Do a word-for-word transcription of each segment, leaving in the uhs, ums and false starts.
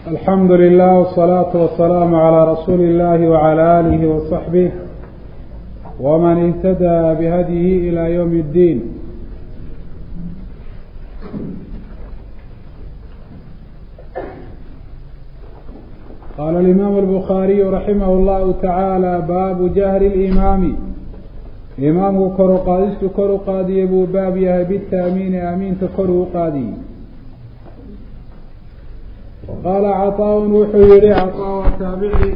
الحمد لله والصلاة والسلام على رسول الله وعلى آله وصحبه ومن اهتدى بهديه إلى يوم الدين. قال الإمام البخاري رحمه الله تعالى: باب جهر الإمام. إمامه كرو قادست كرو قادي أبو باب يهب بالتأمين أمين تكرو قادي. وقال عطاء وحيري عطاء التابعي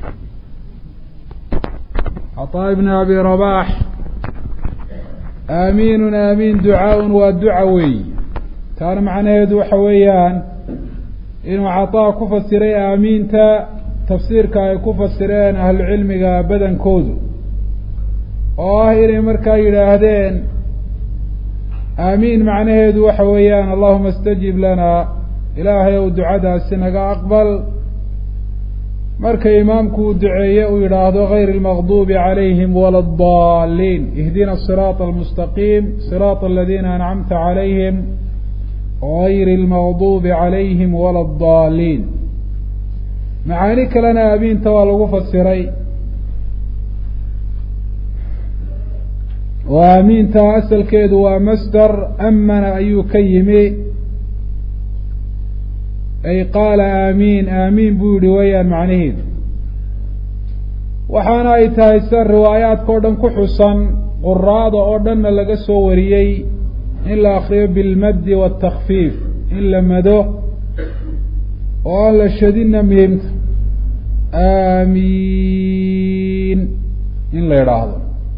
عطاء بن أبي رباح: آمين آمين دعاء ودعوي. كان معنى يدو حويان إنه عطاء كفسري آمين تا تفسير كاي كفسرين أهل العلم بدن كوزو وآهر مركا يلاهدين آمين معنى يدو حويان اللهم استجب لنا إلهي ودعاء السنة أقبل. مركا إمامكو دعية ويراهدو غير المغضوب عليهم ولا الضالين اهدنا الصراط المستقيم صراط الذين أنعمت عليهم غير المغضوب عليهم ولا الضالين. معانيك لنا أبين توالغو فالسري وآمين تأسل كيد ومستر أمن أيو كيمي أي قال آمين آمين بودي ويان معنيه. وحانا يتهيسر روايات كودن كحصا قراد أردن لقسو وريي إلا أخرى بالمد والتخفيف إلا مدو وقال الشدين مهمت آمين إلا يراهض.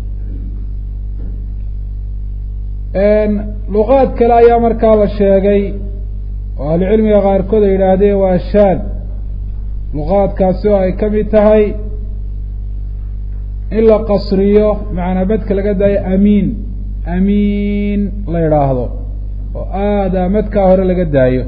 إن لغات كلا يامر كالا الشيقي وأهل العلم يغير كذا إلى وأشاد لغات كاسوة كم تهي إلا قصرية معنى بدك لقد أمين أمين لا يراهضه وآذا متكاهر لقد دايه.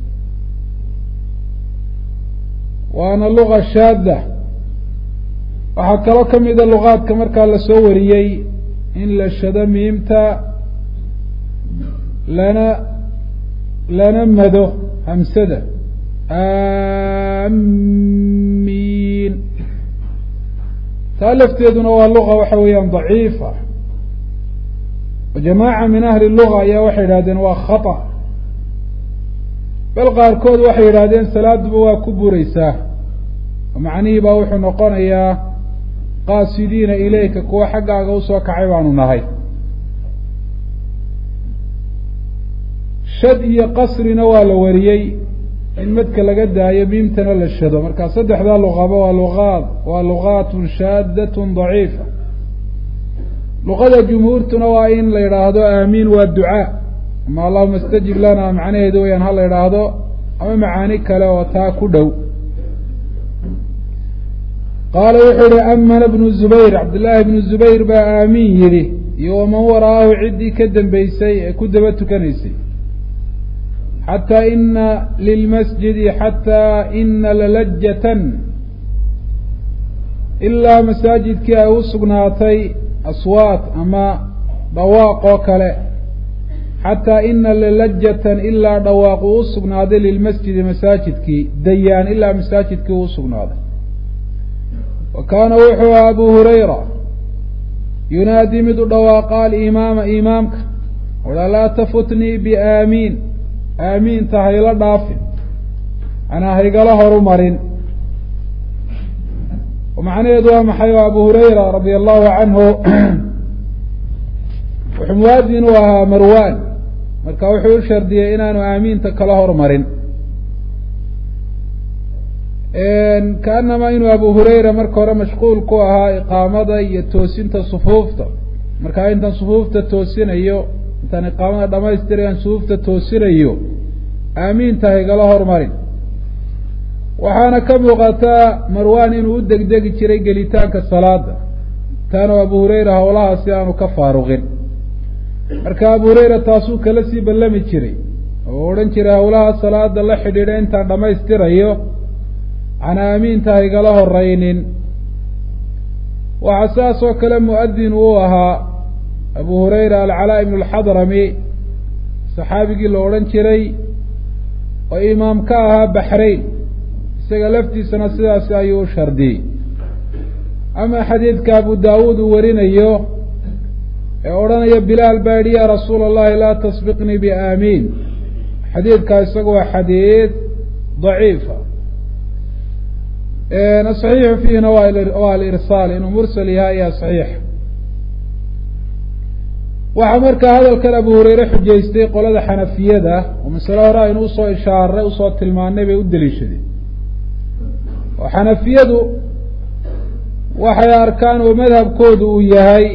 وأنا اللغة الشاذة وحكى لكم إذا اللغات كمركا لسوريي إن للشدم يمتى لنا لنا مدو همسدة آمين. تألفت يدنا اللغة وحويا ضعيفة وجماعة من أهل اللغة يا وحيدادين وخطأ بل قاركود وحيدادين سلاد بوا كبريساه ومعني باوح نقون يا قاصدين إليك كوا حقا غوصوك عيوان نهي. شد iyo qasrina waa la wariyay in madka laga daayo biimtana la shado. marka saddexda luqaba waa luqad waa luqatun shaddatun daciifa. luqada jumhuurtuna waa in la yiraahdo aamin waa ducaa ma allahumma istajib lana macnaheedu waa in hal la yiraahdo ama macaani kale oo taa ku dhow. qala wuxuu amman ibn zubayr abdullah ibn zubayr ba aamin yiri iyo man waraahu cidii ka dambeysay ku daba tukanaysay. حتى إن للمسجد حتى إن للجة إلا مساجد كي أوسقناتي أصوات أما دواق وكلا. حتى إن للجة إلا دواق أوسقناتي للمسجد مساجد كي ديان إلا مساجد كي أوسقناتي. وكان وحوى أبو هريرة ينادي مد دواق الإمام إمامك ولا لا تفتني بآمين آمين تهيلا دافن أنا هيقال هرمارين. ومعنى يدوى محيو أبو هريرة رضي الله عنه وحموادين ومروان مركا وحيو شردية إنانو آمين تكلا هرمارين. إن كأنما إنو أبو هريرة مركا ورا مشغول كوها إقامة يتوسين تصفوفتا مركا إنتا صفوفتا توسين أيو intaan iqaamada dhamaystirayaan suufta toosinayo aamiin tahay gala hormarin. waxaana ka muuqataa marwaan inuu u degdegi jiray gelitaanka salaada taana abu hurayra howlaha si aanu ka faaruqin. marka abu hurayra taasuu kala sii ballami jiray oo odhan jiray howlaha salaada la xidhiidha intaan dhamaystirayo aan aamiin tahay gala horaynin. waxaa saas oo kale mu'adin uu ahaa أبو هريرة العلاء بن الحضرمي صحابي لورن شري وإمام كاها بحرين isaga laftiisana sidaasi ayuu u shardiyey ama xadiidka abu daawuud uu warinayo ee odhanaya bilaal baa yidhi ya rasuula allahi laa tasbiqnii biaamiin xadiidkaa isaga waa xadiid daciifa asaxiixu fiihina waa alirsaal inuu mursal yahay ayaa saxiix waxaa markaa hadalkan abu hureyre xujaystay qolada xanafiyada oo masale hore aynu usoo ishaaray usoo tilmaanay bay u daliishadeen oo xanafiyadu waxay arkaan oo madhabkoodu uu yahay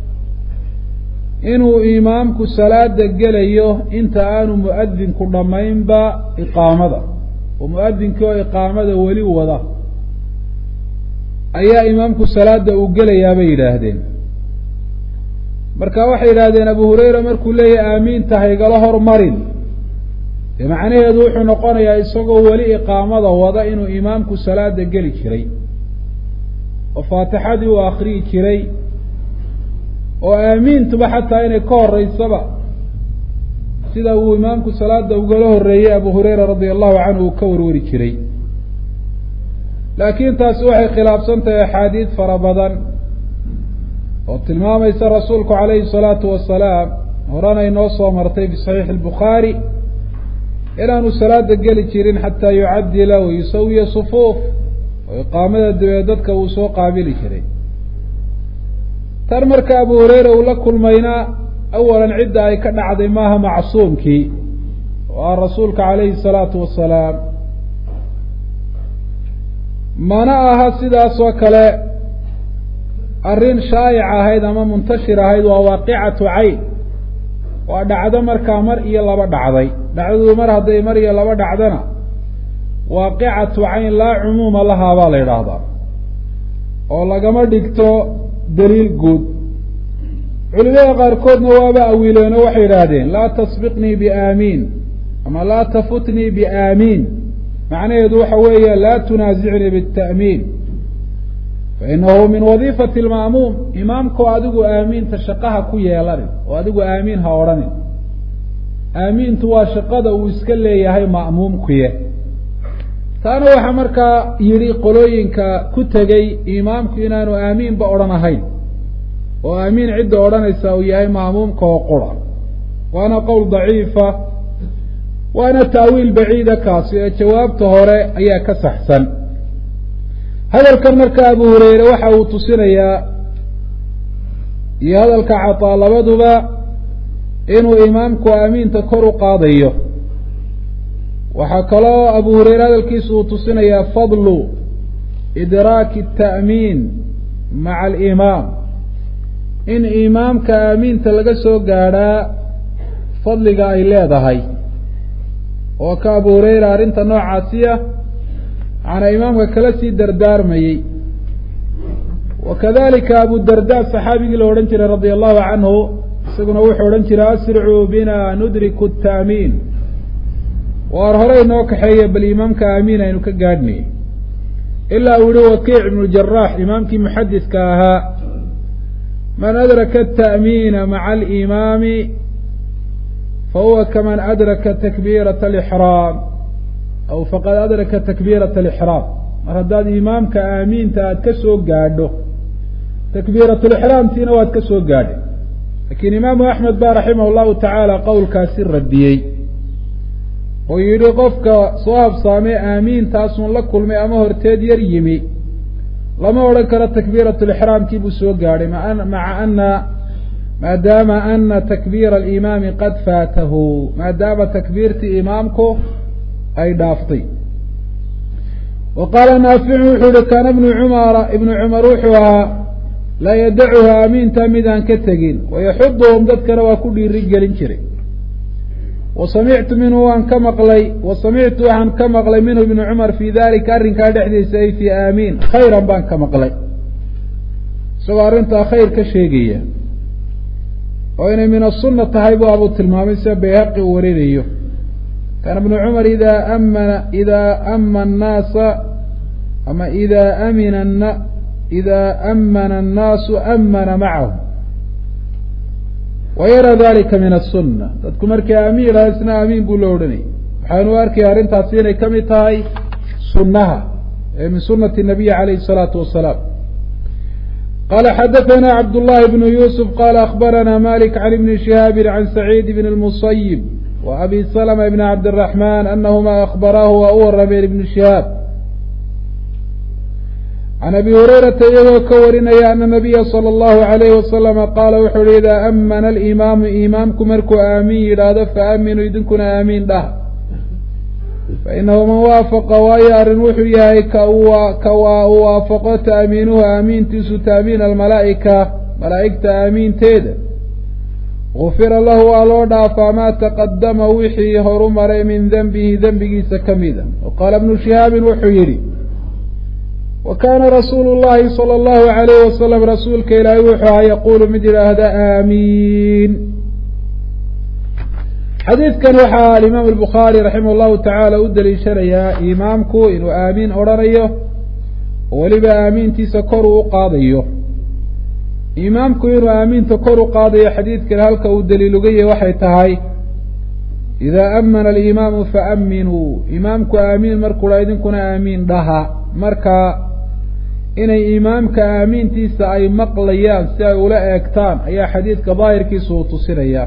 inuu imaamku salaada gelayo inta aanu muadinku dhammaynba iqaamada oo muadinkii oo iqaamada weli wada ayaa imaamku salaada uu gelayaa bay yidhaahdeen marka waxay yidhaahdeen abu hureyra markuu leeyahay aamiinta haygala hormarin dee macnaheedu wuxuu noqonayaa isagoo weli iqaamada wada inuu imaamku salaada geli jiray oo faatixadii uu akriyi jiray oo aamiintuba xataa inay ka horeysaba sida uu imaamku salaada ugala horeeyey abu hureyra radia allahu canhu uu ka warwari jiray laakiin taasi waxay khilaafsan tahay axaadiid fara badan oo tilmaamaysa rasuulku calayhi salaatu wasalaam horena inoo soo martay fi saxiixi albukhaari inaanu salaada geli jirin xataa yucadila wayusawiya sufuuf oo iqaamada dabeed dadka uu soo qaabili jiray tan marka abu hureyra uu la kulmayna awalan cidda ay ka dhacday maaha macsuumkii oo ah rasuulka calayhi salaatu wasalaam mana aha sidaas oo kale arrin shaayic ahayd ama muntashir ahayd waa waaqicatu cayn waa dhacdo markaa mar iyo laba dhacday dhacdadu mar hadday mar iyo laba dhacdana waaqicatu cayn laa cumuuma lahaa baa la yidhaahdaa oo lagama dhigto daliil guud culimada qaarkoodna waaba awiileeno waxay yidhaahdeen laa tasbiqnii biaamiin ama laa tafutnii biaamiin macnaheedu waxa weeye laa tunaasicnii bita'miin fainahu min wadiifati alma'muum imaamkoo adigu aamiinta shaqaha ku yeelanin oo adigu aamiin ha odhanin aamiintu waa shaqada uu iska leeyahay ma'muumkuye taana waxaa markaa yidhi qolooyinka ku tegey imaamku inaanu aamiinba odhan ahayn oo aamiin cidda odhanaysa uu yahay ma'muumka oo qura waana qowl daciifa waana taawiil baciida kaasi ee jawaabta hore ayaa ka saxsan hadalkan marka abu hureyre waxa uu tusinayaa iyo hadalka cataa labaduba inuu imaamku aamiinta kor u qaadayo waxaa kaloo abu hureyre hadalkiisa uu tusinayaa fadlu idraaki الta'miin maca alimaam in imaamka aamiinta laga soo gaadhaa fadliga ay leedahay oo ka abu hureyra arrinta noocaasiya macnaa imaamka kala sii dardaarmayey wakadalika abu darda saxaabigii la odhan jiray radia allahu canhu isaguna wuxuu odhan jiray asricuu bina nudriku الta'miin waar hore inoo kaxeeya bal imaamka aamiin aynu ka gaadhnay ilaa uu yihi wakiic ibnu jaraax imaamkii muxadiska ahaa man adraka الta'miina maca alimaami fahuwa kaman adraka takbiirata alixraam aw faqad adraka takbiirata alixraam mar haddaad imaamka aamiinta aada ka soo gaadho takbiiratulixraamtiina waad ka soo gaadhay laakiin imaamu axmed baa raximah llahu tacaala qowlkaasi radiyey oo yidhi qofka soo habsaamay aamiintaasun la kulmay ama horteed yar yimi lama odhan karo takbiiratulixraamkii buu soo gaadhay maca ana maadaama ana takbiira alimaami qad faatahu maadaama takbiirtii imaamku ay dhaaftay wa qaala naaficu wuxuu yihi kaana ibnu cumara ibnu cumar wuxuu ahaa laa yadacuha aamiinta midaan ka tegin wayaxuduhum dadkana waa ku dhiiri gelin jiray wa samictu minhu waan ka maqlay wa samictu waxaan ka maqlay minhu ibnu cumar fii dalika arrinkaa dhexdiisa ay fii aamiin khayran baan ka maqlay isagoo arrintaa khayr ka sheegaya oo inay min asunna tahay buu abuu tilmaamay sida bayhaqi uu warinayo kaana ibnu cumar idaa amana idaa ama annaasa ama idaa amina idaa amana annaasu amana macahu wa yara dalika min asunna dadku markii aamiin laha isna aamiin buu la odhanayay waxaanu arkaya arrintaasi inay ka mid tahay sunaha ee min sunati الnabiyi عalayh الصalaaةu wasalaam qala xadaثna cabd الlahi bn yusuf qala akhbarana malik can ibni shihaabi can saciid bn الmusayib wa abi slma bn cabd الرaحman anahuma akhbaraahu waa u warameen ibn shihaab can abi hurayrata iyagoo ka warinaya ana nabiya salى اllahu عalayhi wasalama qaala wuxuu uhi idaa amana alimaamu imaamku markuu aamiin yidhaahdo faaminuu idinkuna aamiin dhah fainahu man waafaqa waayo arrin wuxuu yahay ka ka waa u waafaqo taamiinuhu aamiintiisu taamiin almalaa'ika malaa'igta aamiinteeda gufira lahu waa loo dhaafaa maa taqadama wixii horu maray min denbihi dembigiisa ka mida wa qaala ibnu shihaabin wuxuu yidhi wa kaana rasuulu llahi salى اllahu عalayh wasalam rasuulka ilaahay wuxuu ahaa yaquulu mid yidhaahda aamiin xadiidkan waxaa alimaam albukhaari raximah llahu tacaala u daliishanayaa imaamku inuu aamiin odhanayo oo weliba aamiintiisa kor uu u qaadayo imaamku inuu aamiinta kor u qaadayo xadiidkan halka uu daliilugaya waxay tahay idaa amana alimaamu faaminuu imaamku aamiin markuu dha idinkuna aamiin dhaha marka inay imaamka aamiintiisa ay maqlayaan si ay ula eegtaan ayaa xadiidka daahirkiisa uu tusinaya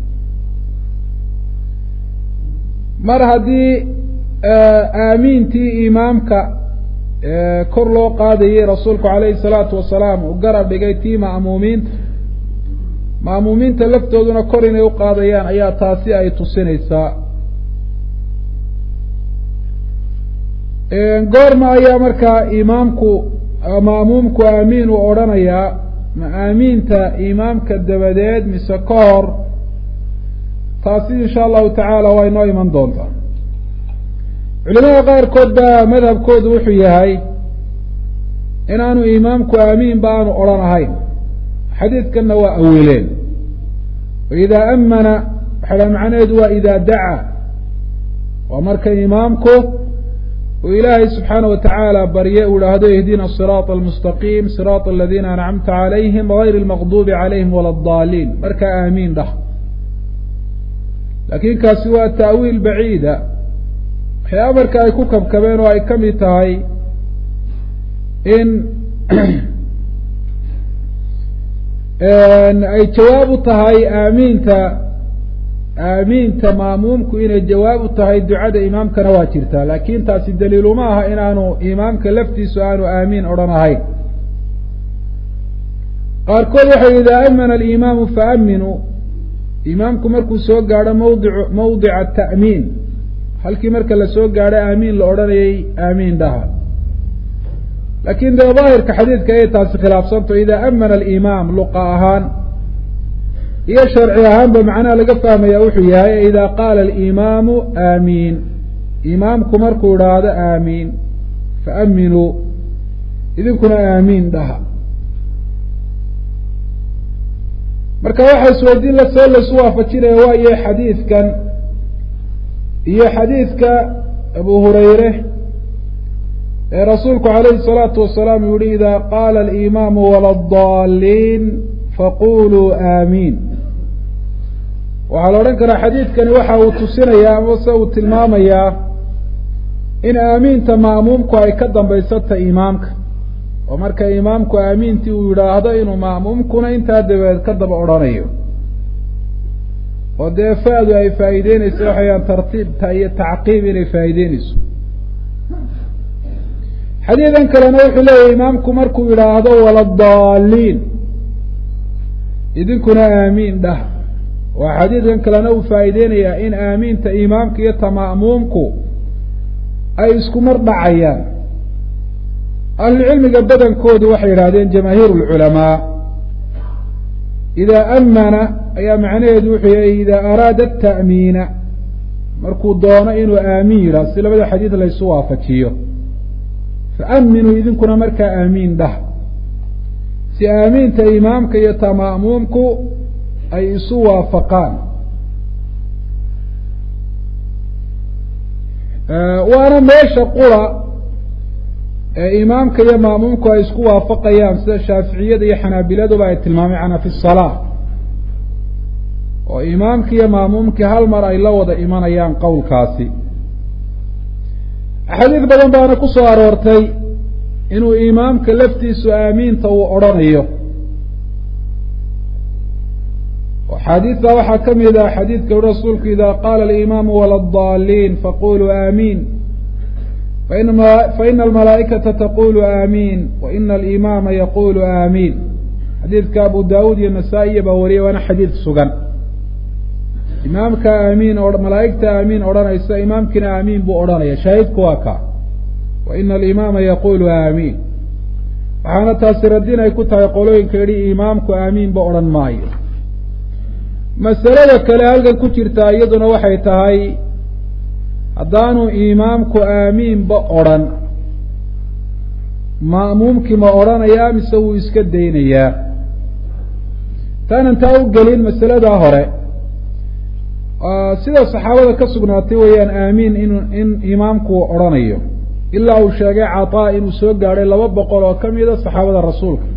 mar haddii aamiintii imaamka kor loo qaadayay rasuulku calayhi salaatu wasalaam uu garab dhigay tii ma'muumiinta ma'muumiinta laftooduna kor inay u qaadayaan ayaa taasi ay tusinaysaa goorma ayaa markaa imaamku ma'muumku aamiin uu odhanayaa ma aamiinta imaamka dabadeed mise ka hor taasi insha allahu tacaala waa inoo iman doontaa culimada qaarkood baa madhabkoodu wuxuu yahay inaanu imaamku aamiin ba aanu odhan ahayn xadiidkanna waa awileen waidaa amana waxay dhaha macnaheedu waa idaa dacaa waa marka imaamku uu ilaahay subxaana wa tacaala barye uu idhaahdo ihdina asiraaط almustaqiim siraaط aladiina ancamta calayhim gayri اlmaqdubi calayhim wala اdaaliin markaa aamiin dhah laakiin kaasi waa ta'wiil baciida waxyaaba marka ay ku kabkabeen oo ay ka mid tahay in ay jawaab u tahay aamiinta aamiinta ma'muumku inay jawaab u tahay ducada imaamkana waa jirtaa laakiin taasi daliiluma aha inaanu imaamka laftiisu aanu aamiin odhan ahayn qaarkood waxay idaa amana alimaamu faaminuu imaamku markuu soo gaadho mawdic mawdica ta'miin halkii marka la soo gaadho aamiin la odhanayay aamiin dhaha laakiin dee daahirka xadiidka ayay taasi khilaafsanto idaa amana alimaam luqa ahaan iyo sharci ahaanba macnaha laga fahmaya wuxuu yahay idaa qaala alimaamu aamiin imaamku markuu idhaahdo aamiin faaminuu idinkuna aamiin dhaha marka waxaa isweydiin lasoo laisu waafajinaya waayo xadiidkan iyo xadiidka abu hurayre ee rasuulku calayhi الsalaatu wasalaam uu yihi idaa qaala alimaamu wala اdaaliin faquluu aamiin waxaa la odhan karaa xadiidkani waxa uu tusinayaa amase uu tilmaamayaa in aamiinta ma'muumku ay ka dambaysata imaamka oo marka imaamku aamiintii uu yidhaahdo inuu ma'muumkuna intaa dabadeed ka daba odhanayo oo dee fa-du ay faa'iideynayso waxayaan tartiibta iyo tacqiib inay faa'iideynayso xadiidan kalena wuxuu leeyahy imaamku markuu yidhaahdo wala daaliin idinkuna aamiin dhah waa xadiidkan kalena uu faa'iideynayaa in aamiinta imaamka iyo ta ma'muumku ay isku mar dhacayaan ahlucilmiga badankoodu waxay yidhahdeen jamaahiir اlculamaa idaa amana ayaa macnaheedu wuxuu yahay idaa araada ata'miina markuu doono inuu aamiin yidhahdo si labada xadiid laysu waafajiyo faaminuu idinkuna markaa aamiin dhah si aamiinta imaamka iyo ta ma'muumku ay isu waafaqaan waana meesha qura ee imaamka iyo ma'muumku ay isku waafaqayaan sida shaaficiyada iyo xanaabiladuba ay tilmaamay cana fi الsalaa oo imaamki iyo ma'muumkii hal mar ay la wada imanayaan qowlkaasi axaadiis badan baana ku soo aroortay inuu imaamka laftiisu aamiinta uu odhanayo xadiidka waxaa ka mid ah xadiidka u rasuulku idaa qaala alimaamu wala daaliin faquluu aamiin faina almalaa'ikata taqulu aamiin wa ina alimaama yaqulu aamiin xadiidka abu daawuud iyo nasaa-iya baa wariyay waana xadiid sugan imaamka aamiin malaa'igta aamiin odhanaysa imaamkiina aamiin buu odhanaya shaahidku waa ka wa ina alimaama yaqulu aamiin waxaana taasi radin ay ku tahay qolooyinka yidhi imaamku aamiinba odhan maayo masalada kale halkan ku jirtaa iyaduna waxay tahay haddaanu imaamku aamiinba odhan ma'muumkii ma odhanayaa mise wuu iska daynayaa taanan taa u gelin masaladaa hore sida saxaabada ka sugnaatay weeyaan aamiin in in imaamku odhanayo ilaa uu sheegay cataa inuu soo gaadhay laba boqol oo ka mida saxaabada rasuulka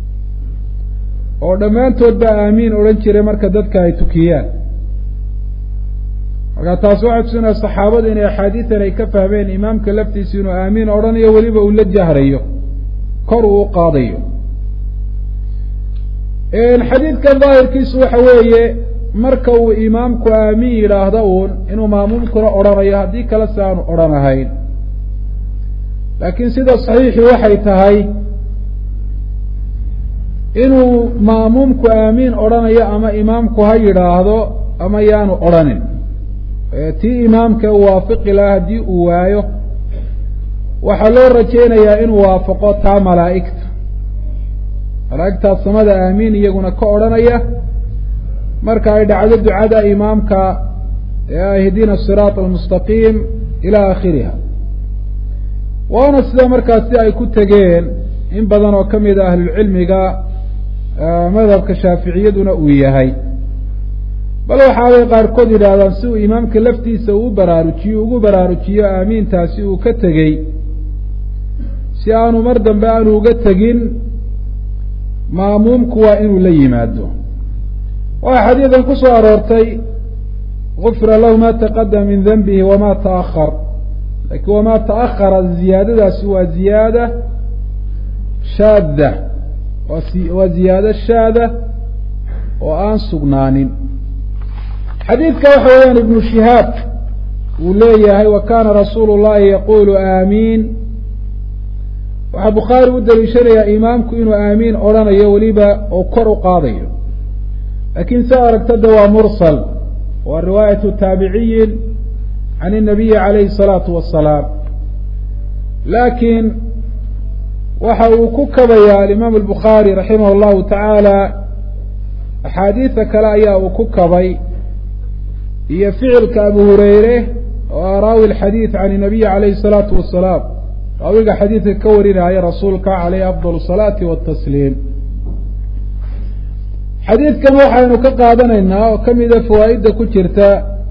oo dhammaantood baa aamiin odhan jiray marka dadka ay tukiyaan markaa taasi waxay tusinaya saxaabadu inay axaadiidan ay ka fahmeen imaamka laftiisa inuu aamiin odhanayo weliba uu la jahrayo kor uu u qaadayo xadiidkan daahirkiisu waxa weeye marka uu imaamku aamiin yidhaahdo uun inuu maamuumkuna odhanayo haddii kale si aanu odhanahayn laakiin sida saxiixii waxay tahay inuu maamuumku aamiin odhanayo ama imaamku ha yidhaahdo ama yaanu odhanin tii imaamka uu waafiqi lahaa haddii uu waayo waxaa loo rajaynayaa inuu waafaqo taa malaa'igta malaa'igtaas samada aamiin iyaguna ka odhanaya marka ay dhacdo ducada imaamka ee ah ihdina asiraat almustaqiim ilaa aakhiriha waana sida markaasi ay ku tegeen in badan oo ka mid a ahlulcilmiga madhabka shaaficiyaduna uu yahay bal waxaabay qaarkood yidhaahdaan si uu imaamka laftiisa uu baraarujiyo ugu baraarujiyo aamiintaasi uu ka tegey si aanu mar dambe aanu uga tegin maamuumku waa inuu la yimaado waxaa xadiidan ku soo aroortay gufira lahu ma taqadama min danbihi wama ta'ahar laakiin wamaa ta'ahara ziyaadadaasi waa ziyaada shaada waa ziyaado shaada oo aan sugnaanin xadiidka waxa weeyaan ibnu shihaab uu leeyahay wa kana rasuulu llahi yaqulu aamiin waxaa bukhaari u daliishanayaa imaamku inuu aamiin odhanayo weliba oo kor u qaadayo laakiin sa aragtada waa mursal waa riwaayatu taabiciyin can الnabiyi calayhi الsalaatu wasalaam laakiin waxa uu ku kabaya alimaam albukhaari raximah اllahu tacaala axaadiida kale ayaa uu ku kabay iyo ficilka abu hureyre oo raawi اlxadiid can الnabiyi calayhi الsalaatu wasalaam raawiga xadiidka ka warinaya rasuulka calayhi afضal الsalaati watasliim xadiidkan waxaynu ka qaadanaynaa oo ka mida fawaa'idda ku jirta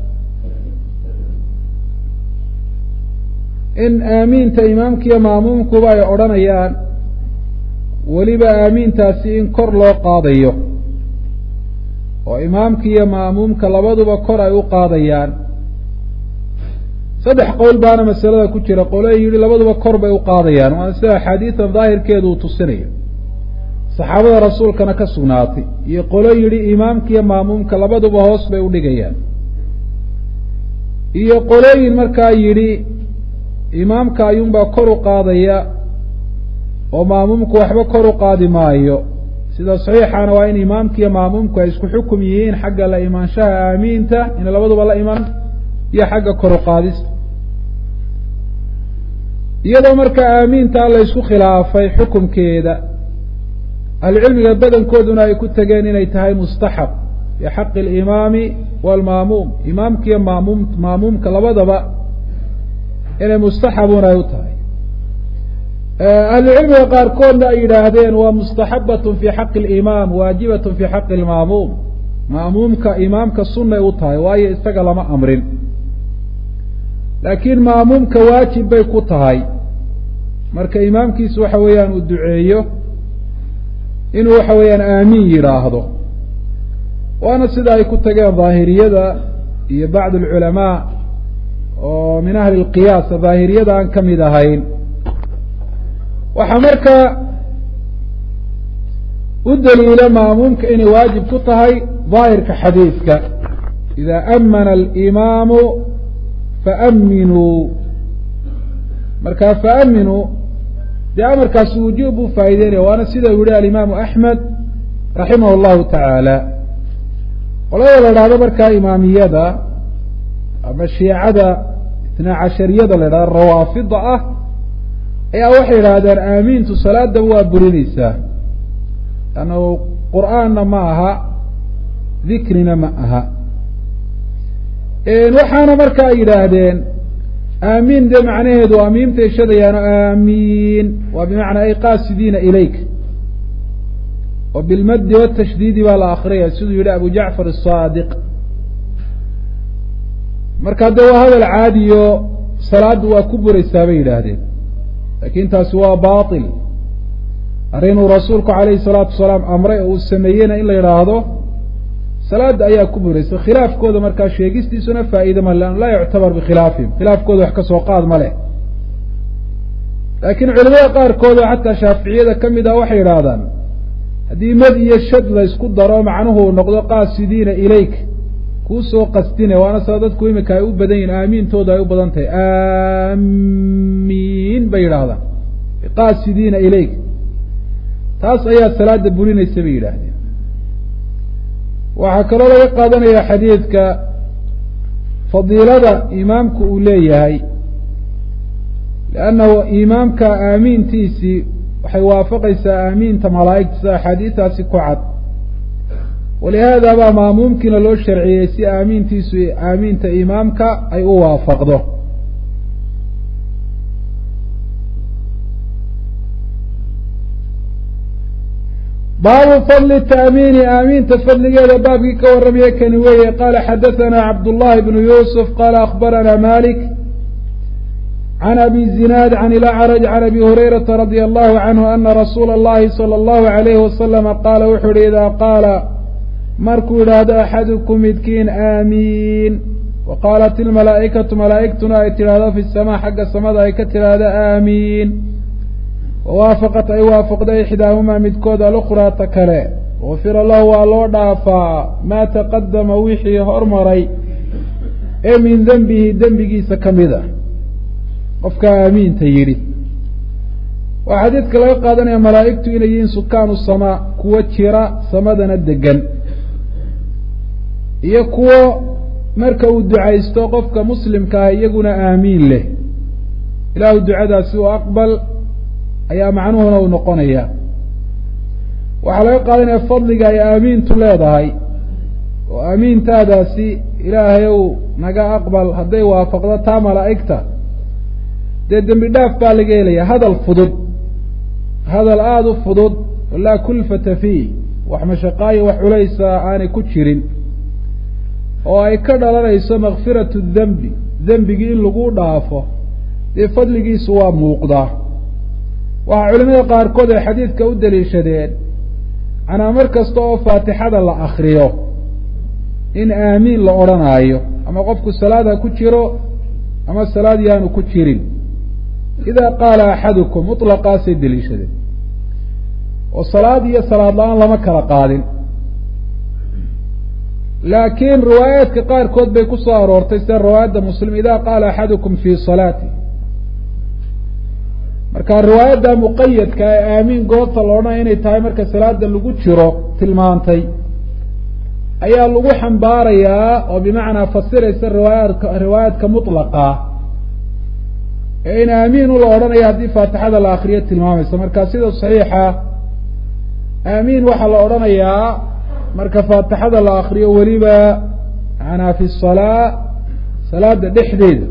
in aamiinta imaamka iyo maamuumkuba ay odhanayaan weliba aamiintaasi in kor loo qaadayo oo imaamka iyo maamuumka labaduba kor ay u qaadayaan saddex qowl baana masalada ku jira qole yidhi labaduba kor bay u qaadayaan waana sida axaadiidan daahirkeedu uu tusinayo saxaabada rasuulkana ka sugnaatay iyo qolo yidhi imaamka iyo maamuumka labaduba hoos bay udhigayaan iyo qolooyin markaa yidhi imaamka ayuunbaa kor u qaadaya oo maamuumku waxba kor u qaadi maayo sida saxiixana waa in imaamka iyo maamuumku ay isku xukum yihiin xagga la imaanshaha aamiinta inay labaduba la iman iyo xagga kor u qaadista iyadoo marka aamiinta la isku khilaafay xukumkeeda ahlucilmiga badankooduna ay ku tegeen inay tahay mustaxab fi xaqi alimaami waalmaamuum imaamka iyo maamuum maamuumka labadaba inay mustaxabun ay u tahay ahlucilmiga qaarkoodna ay yidhaahdeen waa mustaxabatun fi xaqi alimaam waajibatun fi xaqi almaamuum maamuumka imaamka sunnay u tahay waayo isaga lama amrin laakiin maamuumka waajib bay ku tahay marka imaamkiisu waxa weeyaan uu duceeyo inuu waxa weeyaan aamiin yidhaahdo waana sida ay ku tageen daahiriyada iyo bacd alculamaa oo min ahli اlqiyaas daahiriyada aan ka mid ahayn waxaa marka u daliila maamuumka inay waajib ku tahay daahirka xadiidka ida amana alimaamu faaminuu marka faaminuu dee amarkaasi wujuub buu faa'ideynaya waana sida uu yihi alimaamu axmed raximah اllahu tacaala qolada la idhahdo markaa imaamiyada ama shiicada itnaa cashariyada la idhahdo rawaafida ah ayaa waxay yidhaahdeen aamiintu salaadaba waa burinaysaa lannahu qur'aanna ma aha dikrina ma aha waxaana marka ay yidhaahdeen aamiin dee macnaheedu amiimtay shadayaano aamiin waa bimacnaa ay qaasidiina ilayk oo bilmaddi watashdiidi baa la akriyaya siduu yihi abu jacfar asaadiq marka dee waa hadal caadiyo salaaddu waa ku buraysaa bay yidhaahdeen laakin taasi waa bail arrinuu rasuulku calayhi salaatu wasalaam amray oo uu sameeyeyna in la yidhaahdo salaada ayaa ku buraysa khilaafkooda markaa sheegistiisuna faa'iida ma lan laa yuctabar bikhilaafihim khilaafkooda wax ka soo qaad ma leh laakiin culimada qaarkood oo xataa shaaficiyada ka mid ah waxay yidhaahdaan haddii mad iyo shad la isku daro macnuhu noqdo qaasidiina ilayk kuu soo qastine waana sida dadku imika ay u badan yihin aamiintooda ay u badan tahay aamiin bay yidhaahdaan qaasidiina ilayk taas ayaa salaada burinaysa bay yidhaahdeen waxaa kaloo laga qaadanaya xadiidka fadiilada imaamku uu leeyahay liannahu imaamka aamiintiisii waxay waafaqaysaa aamiinta malaa'igta sida axaadiistaasi ku cad walihaada baa maamuumkiina loo sharciyey si aamiintiisu aamiinta imaamka ay u waafaqdo baabu fadli taamiini aamiinta fadligeeda baabkii ka warramaya kani weeye qaala xadaثana cabdullahi bnu yuusuf qaala akbarana malik can abi zinaad can ilacraj can abi hurayrata radia allahu canhu ana rasuula اllahi salى اllahu alayhi wasalama qaala wuxuu yihi idaa qaala markuu yidhaahdo axadukum midkiin aamiin wa qaalat ilmalaa'ikatu malaa'igtuna ay tidhaahdo fi samaa xagga samada ay ka tidhaahdo aamiin wawaafaqat ay waafaqda ixdaahumaa midkood alukhraa ta kale gufira lahu waa loo dhaafaa maa taqadama wixii hormaray ee min dembihi dembigiisa ka mid a qofka aamiinta yidhi waa xadiidka laga qaadanaya malaa'igtu inay yihiin sukaanu samaa kuwo jira samadana degan iyo kuwo marka uu ducaysto qofka muslimka ah iyaguna aamiin leh ilaahu ducadaasi u aqbal ayaa macnuhuna uu noqonaya waxaa laga qaadanaya fadliga ay aamiintu leedahay oo aamiintaadaasi ilaahay ow naga aqbal hadday waafaqdo taa malaa'igta dee dembi dhaaf baa laga helaya hadal fudud hadal aada u fudud laa kulfata fiih wax mashaqaayo wax culaysa aanay ku jirin oo ay ka dhalanayso makfiratu dembi dembigii in lagu dhaafo dee fadligiisu waa muuqdaa waxaa culimada qaarkood ay xadiidka u daliishadeen canaa mar kasta oo faatixada la akriyo in aamiin la odhanaayo ama qofku salaad ha ku jiro ama salaad yaanu ku jirin idaa qaala axadukum mutlaqaasay daliishadeen oo salaad iyo salaad la-aan lama kala qaadin laakiin riwaayaadka qaarkood bay ku soo aroortay sida riwaayadda muslim idaa qaala axadukum fii salaati marka riwaayadda muqayadka ee aamiin goobta la odhanaya inay tahay marka salaada lagu jiro tilmaantay ayaa lagu xambaarayaa oo bimacnaa fasiraysa riwaayaadka riwaayaadka mutlaqa ee in aamiin u la odhanaya haddii faatixada la akriyo tilmaamaysa marka sida saxiixa aamiin waxaa la odhanayaa marka faatixada la akriyo weliba manaa fi salaa salaada dhexdeeda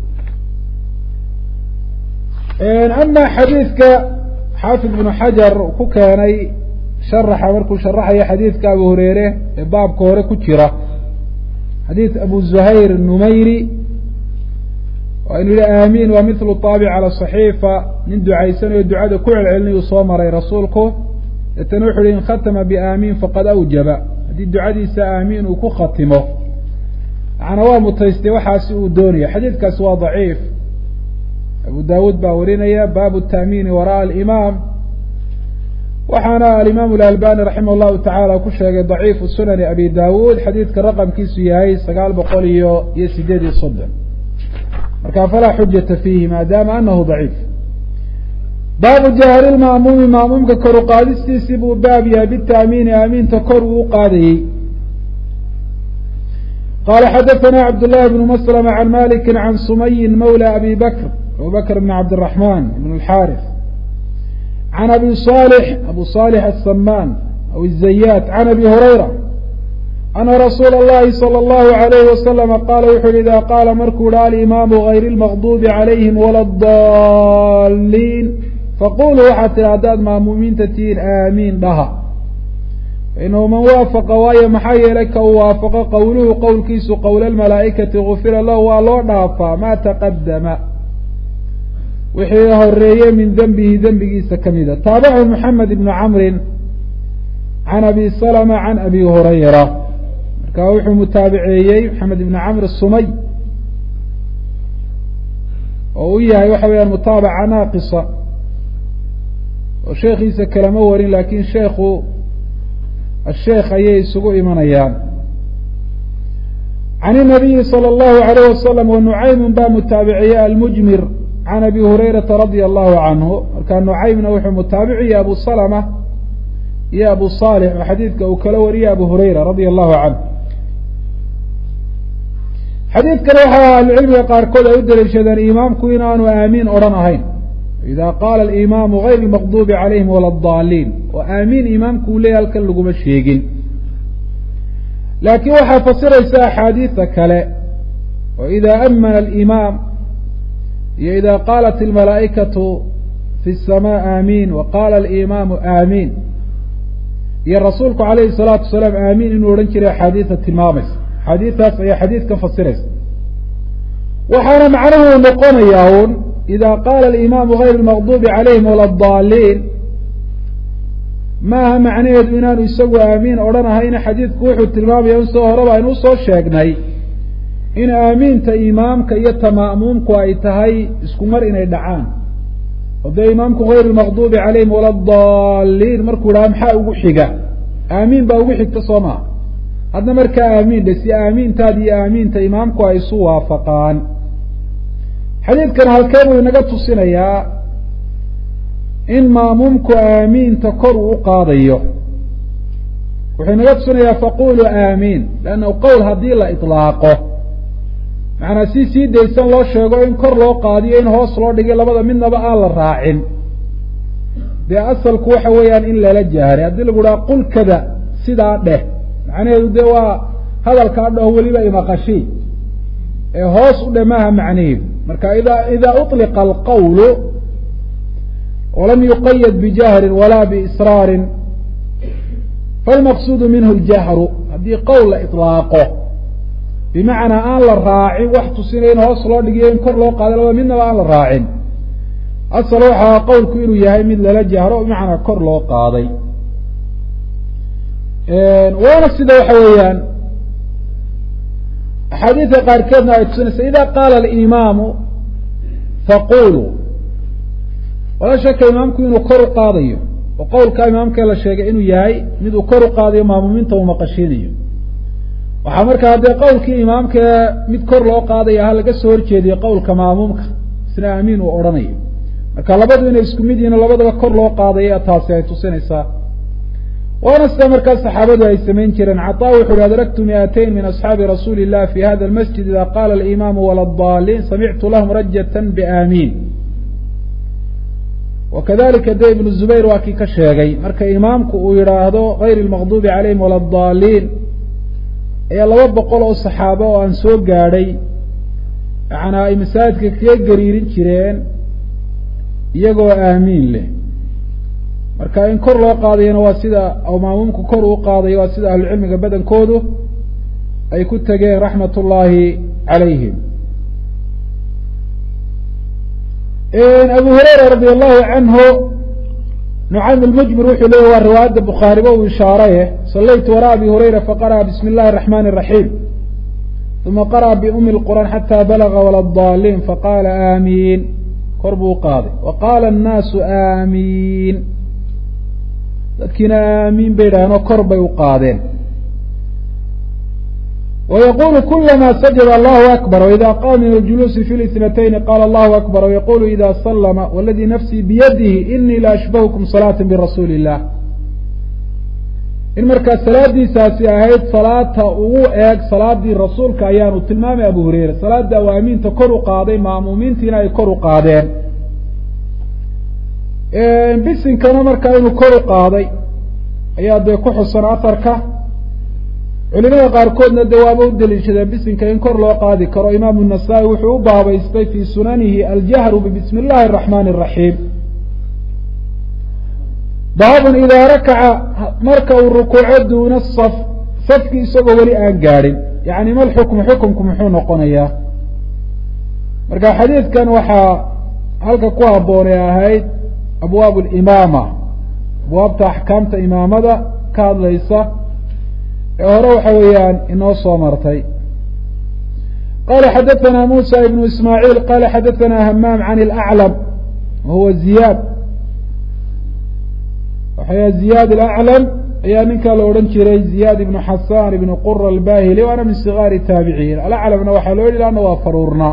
ama xadiidka xaafid ibnu xajar ku keenay sharaxa markuu sharaxaya xadiidka abu hureyre ee baabka hore ku jira xadiid abu zuhayr numayri waa inu yihi aamiin waa mithlu taabic cala saxiifa nin ducaysanayo ducada ku celcelinayuu soo maray rasuulku deetana wuxu uhi in khatama biaamiin faqad awjaba haddii ducadiisa aamiin uu ku khatimo macna waa mutaystay waxaasi uu doonaya xadiidkaasi waa daciif abu daawuud baa warinaya baabu التأmiini waraءa الإimaam waxaana alimaam اlalbani raximah llahu tacaala ku sheegay daciifu sunani abi dawuud xadiidka raqamkiisu yahay sagaal boqol iyo iyo sideed iyo soddon marka falaa xujata fiihi maadaama anahu daciif baabu jahri lma'muumi ma'muumka kor u qaadistiisii buu baab yahay bita'miini aamiinta kor uu u qaadayey qala xadaثana cabd llahi bnu maslma can maliki can sumayin mawla abi bakr abu bakr bn cabd الraحman bn اlxaarث can abi صالح abu صالح السمان aw الزayات can abi هurayra ana rasuula الlahi slى الlahu عalayhi waslم qaala wuxu uhi ida qaala markuu hi alimaamu غayr الmaqdubi عalayhim wala الضaliin faquluu waxaad tihi haddaad maamuumiinta tihiin aamiin dhaha fainahu man waafaqa waayo maxaa yeelay ka uu waafaqo qowluhu qowlkiisu qowla اlmalaa'ikati gufira lahu waa loo dhaafaa ma taqadama wixii horeeye min dembihi dembigiisa kamida taabacahu moxamed ibnu camrin can abi salma can abi hurayra marka wuxuu mutaabiceeyey moxamed ibnu camr sumay oo u yahay waxa weyaan mutaabaca naaqisa oo sheekhiisa kalama warin lakin sheekhu asheekh ayay isugu imanayaan can inabiyi salى اllahu alayh wasalam wanucaymun baa mutaabiceeyey almujmir can abi hurayrata radia allahu canhu markaa nucaymna wuxuu mutaabiciya abu salma iyo abu صaalح oo xadiidka uu kala wariyay abu hurayra radia allahu canhu xadiidkan waxaa ahlucilmiga qaarkood ay u daliishadeen imaamku inaanu aamiin odhan ahayn ida qaala alimaamu غayr اlmaqdubi calayhim wala الضaliin oo aamiin imaamku uu leeyahy halkan laguma sheegin laakiin waxaa fasiraysa axaadiida kale oo ida amana alimaam iyo ida qaalat almalaa'ikatu fi الsama aamiin wa qaala alimaamu aamiin iyo rasuulku calayhi الsalaatu wasalaam aamiin inuu odhan jiray axaadiida tilmaamaysa axaadiidaas ayaa xadiidka fasiraysa waxaana macnuhu noqonayaa un ida qaala alimaamu غayr اlmaqdubi calayhim wala الضaliin maaha macnaheedu inaanu isagu aamiin odhanahayna xadiidku wuxuu tilmaamaya in soo horeba aynu usoo sheegnay in aamiinta imaamka iyo ta ma'muumku ay tahay isku mar inay dhacaan oo dee imaamku غayr اlmaqdubi calayhim wala الضaliin markuu dhaha maxaa ugu xiga aamiin baa ugu xigta soo maha hadna markaa aamiin dhe si aamiintaada iyo aamiinta imaamku ay isu waafaqaan xadiidkan halkee buu inaga tusinayaa in ma'muumku aamiinta kor uu u qaadayo wuxuu inaga tusinayaa faquluu aamiin lannahu qowl haddii la iطlaaqo macanaa si sii daysan loo sheego in kor loo qaadiyo in hoos loo dhigay labada midnaba aan la raacin dee asalku waxa weeyaan in lala jahray haddii lagu dhaha qul kada sidaa dheh macnaheedu dee waa hadalkaa dhaho weliba imaqashi ee hoos u dhe maaha macnaheedu marka ida ida uطliqa alqawlu walam yuqayad bijahrin walaa biisraarin falmaqsuudu minhu ljahru haddii qowl la iطlaaqo bimacnaa aan la raacin wax tusinaya in hoos loo dhigiyo in kor loo qaaday labada midnaba aan la raacin asal waxaa qowlku inuu yahay mid lala jahro bimacnaa kor loo qaaday waana sida waxa weeyaan axaadiidka qaarkeedna ay tusinaysa ida qaala alimaamu faquluu wala shaka imaamku inuu kor u qaadayo oo qowlka imaamka la sheegay inuu yahay mid uu kor u qaadayo maamuumiinta uu maqashiinayo waxaa markaa haddee qowlkii imaamka mid kor loo qaadaya ha laga soo horjeediyo qowlka maamuumka isna aamiin uu odhanayo marka labadu inay isku mid yihiin labadaba kor loo qaadaya taasi ay tusinaysaa waana sida markaa saxaabadu ay samayn jireen caطaa wuxu uhi adraktu miatain min asxaabi rasuuli الlah fi hada اlmasjid ida qaala alimaamu wala الضaliin samictu lahum rajata biaamiin wakadalika de ibnu zubayr waa kii ka sheegay marka imaamku uu yidhaahdo غayr اlmaqdubi calayhim wala الضaliin ayaa laba boqol oo saxaabo oo aan soo gaadhay yaana ay masaajidka kaga gariirin jireen iyagoo aamiin leh marka in kor loo qaadayana waa sida maamuumku kor uu qaadayo waa sida ahlucilmiga badankoodu ay ku tageen raxmat ullaahi calayhim abu hurayra radi allahu canhu nucaym almujmir wuxuu leeyay waa riwaayadda bukhaariba uu ishaaraye salaytu waraa abi hurayra faqara'a bismi اllahi الraxmani الraxiim uma qara'a biumi اlqur'aan xataa balaga wala daaliin faqaala aamiin kor buu qaaday wa qaala annaasu aamiin dadkiina aamiin bay idhaaheen oo kor bay u qaadeen ويقول كلما سجد الله أكبر وإذا قام من الجلوس في الاثنتين قال الله أكبر ويقول إذا سلم والذي نفسي بيده إني لأشبهكم صلاة برسول الله إن مركز صلاة دي ساسي أهيد صلاة أو إيك صلاة دي الرسول كأيان وتلمام أبو هريرة صلاة دوامين تكروا قاضين معمومين تنا يكروا قاضين بس إن كان مركز يكروا قاضي أياد يكوح الصنع أثركه culimada qaarkoodna dawaabo u daliishadeen bisinka in kor loo qaadi karo imaamu النasaa'i wuxuu u baabaystay fii sunanihi aljahru bibismi اllahi الرaxmani الraxiim baabun idaa rakaca marka uu rukuuco duuna saf safki isagoo weli aan gaadhin yani mal xukmu xukumku muxuu noqonayaa marka xadiidkan waxaa halka ku habboonay ahayd abwaab اlimaama abwaabta axkaamta imaamada ka hadlaysa ee hore waxa weeyaan inoo soo martay qala xadaثna muسى ibn ismاعيل qala xadaثna hmam عan الأعlم wahuwa زiyاad waxaya زiyاad الأعlم ayaa ninkaa la odhan jiray زiyاad ibn xasan ibn qura الbahili waana min صغاar التaaبiciin alأعlمna waxaa loo yihi ana waa faruurna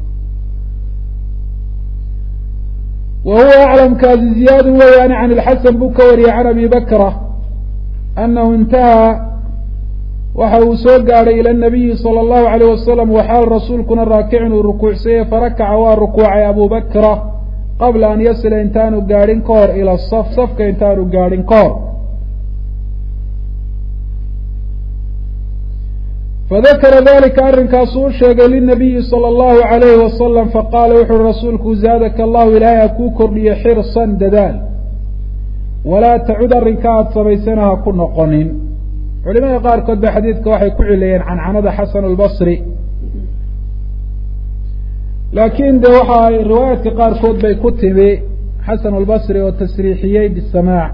wa huwa أعlمkaasi زiyaad weeyaan عan الxaسن buu ka wariyay عan abi bakra أnahu اnتahى waxa uu soo gaadhay ilى الnabiyi salى الlahu عalيه wasalam waxaal rasuulkuna raakicin uu rukuucsaye farakaca waa rukuucay abu bakra qabla an yasila intaanu gaadhin ka hor ilى saf safka intaanu gaadhin ka hor fadakara dalika arrinkaasuu u sheegay linabiyi salى الlahu عalayhi wasalam faqaala wuxuui rasuulku zaadaka allahu ilaahay ha kuu kordhiyo xirsan dadaal walaa tacud arrinka aada samaysana ha ku noqonin culimada qaarkood ba xadiidka waxay ku cileeyeen cancanada xasan albasri laakiin de waxa ay riwaayaadka qaarkood bay ku timi xasan albasri oo tasriixiyey bisamaac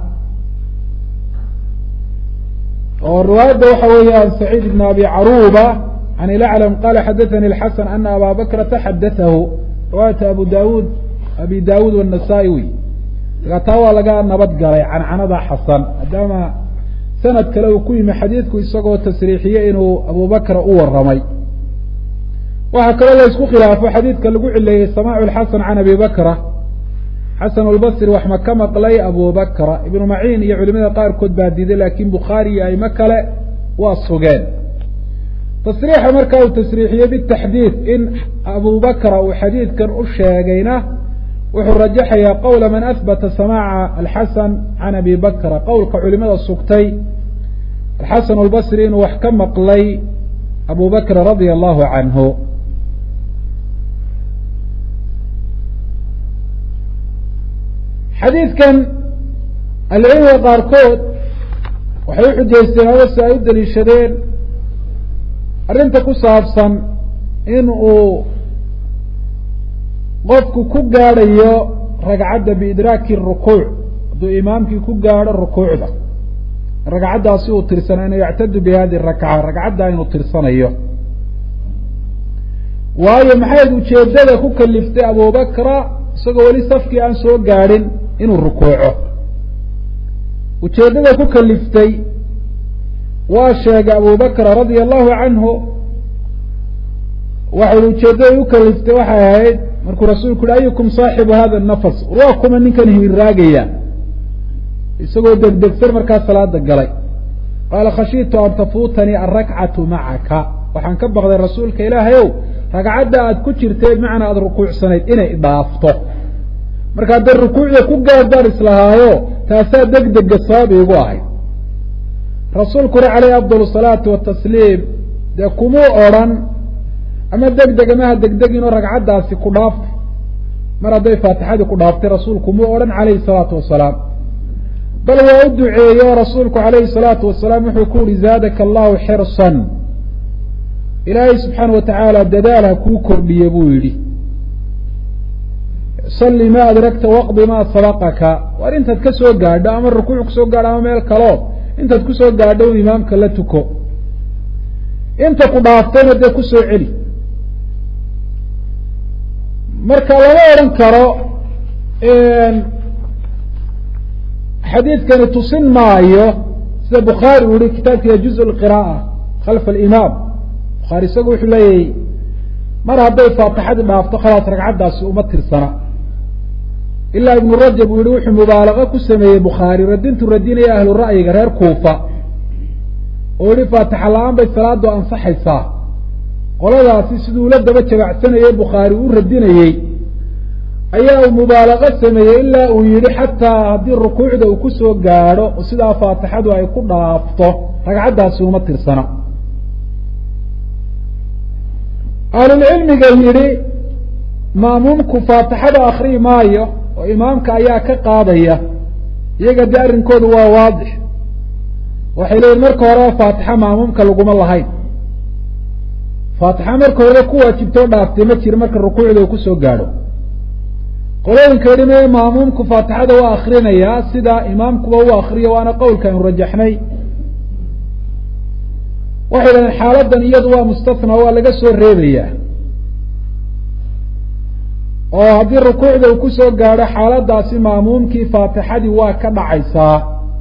oo riwaayadda waxa weeyaan saciid ibn abi caruuba can ilaclam qala xadathani alxasan ana aba bakrata xadatahu riwaayata abu daawuud abi daawuud wanasaa-i wey markaa taa waa laga nabad galay cancanada xasan maadaama sanad kale uu ku yimi xadiidku isagoo tasriixiye inuu abu bakra u waramay waxaa kaloo la isku khilaafo xadiidka lagu cileeyey samaacu lxasan can abi bakra xasan albasri wax ma ka maqlay abu bakra ibnu maciin iyo culimada qaarkood baa diiday laakiin bukhaari iyo aimo kale waa sugeen tasriixa markaa uu tasriixiyey bitaxdiid in abu bakra uu xadiidkan u sheegayna wuxuu rajaxayaa qowla man ahbata samaaca alxasan can abi bakra qowlka culimada sugtay alxasan albasri inuu wax ka maqlay abu bakra radia allahu canhu xadiidkan ahlucilmiga qaarkood waxay u xujaysteen adase ay u daliishadeen arrinta ku saabsan in uu qofku ku gaadhayo ragcadda biidraaki rukuuc hadduu imaamkii ku gaadho rukuucda ragcaddaasi uu tirsana inuu yactadu bi hadi rakca ragcadda inuu tirsanayo waayo maxayd ujeeddada ku kaliftay abubakra isagoo weli safkii aan soo gaadhin inuu rukuuco ujeeddada ku kaliftay waa sheegay abubakra radia allahu canhu waxa ui ujeeddada u kaliftay waxay ahayd markuu rasuulku uhi ayukum saaxibu hada nafas waa kuma ninkan hiiraagaya isagoo degdegsan markaa salaada galay qaala khashiitu an tafuutanii alrakcatu macaka waxaan ka baqday rasuulka ilaahay ow ragcadda aada ku jirteed macnaa aada rukuucsanayd inay dhaafto marka hadday rukuucda ku gaadaan islahaayo taasaa degdega sabab iigu ahayd rasuulkuna caleyhi afdal salaatu watasliim dee kumuu odrhan ama degdeg amaha degdeginoo ragcaddaasi ku dhaafto mar hadday faatixadii ku dhaaftay rasuulku muu odhan calayhi salaatu wasalaam bal waa u duceeye oo rasuulku calayhi salaatu wasalaam wuxuu ku uhi zaadaka allahu xirsan ilaahay subxaana watacaala dadaal ha kuu kordhiye buu yidhi salli ma adragta waqdi maa sabaqaka waar intaad ka soo gaadho ama rukuuc kusoo gaadho ama meel kaleo intaad kusoo gaadho un imaamka la tuko inta ku dhaaftayna dee kusoo celi marka lama odhan karo xadiidkani tusin maayo sida bukhaari uu yihi kitaabkiisa juz lqira'a khalfa alimaam bukhaari isagu wuxuu leeyahay mar hadday faatixadii dhaafto khalaas ragcaddaasi uma tirsana ilaa ibnu rajab uu yihi wuxuu mubaalaqa ku sameeyey bukhaari radintu radinaya ahlu ra'yiga reer kuufa oo yihi faatixa la-aan bay salaadu ansaxaysaa qoladaasi siduu la daba jabacsanayey bukhaari uu radinayey ayaa uu mubaalaqa sameeyey ilaa uu yihi xataa haddii rukuucda uu kusoo gaadho oo sidaa faatixadu ay ku dhaafto ragcaddaasi uma tirsana ahlulcilmiga yidhi maamuumku faatixada akriyi maayo oo imaamka ayaa ka qaadaya iyaga dee arrinkoodu waa waadix waxay leeyihin marka horeba faatixa maamuumka laguma lahayn faatixa marka horeba ku waajibtoo dhaaftay ma jiro marka rukuucda uu kusoo gaadho qolooyinka yidhi me maamuumku faatixada waa akrinayaa sida imaamkuba u akriyo waana qowlka aynu rajaxnay waxay dhahdeen xaaladan iyadu waa mustatna waa laga soo reebayaa oo haddii rukuucda uu kusoo gaadho xaaladaasi maamuumkii faatixadii waa ka dhacaysaa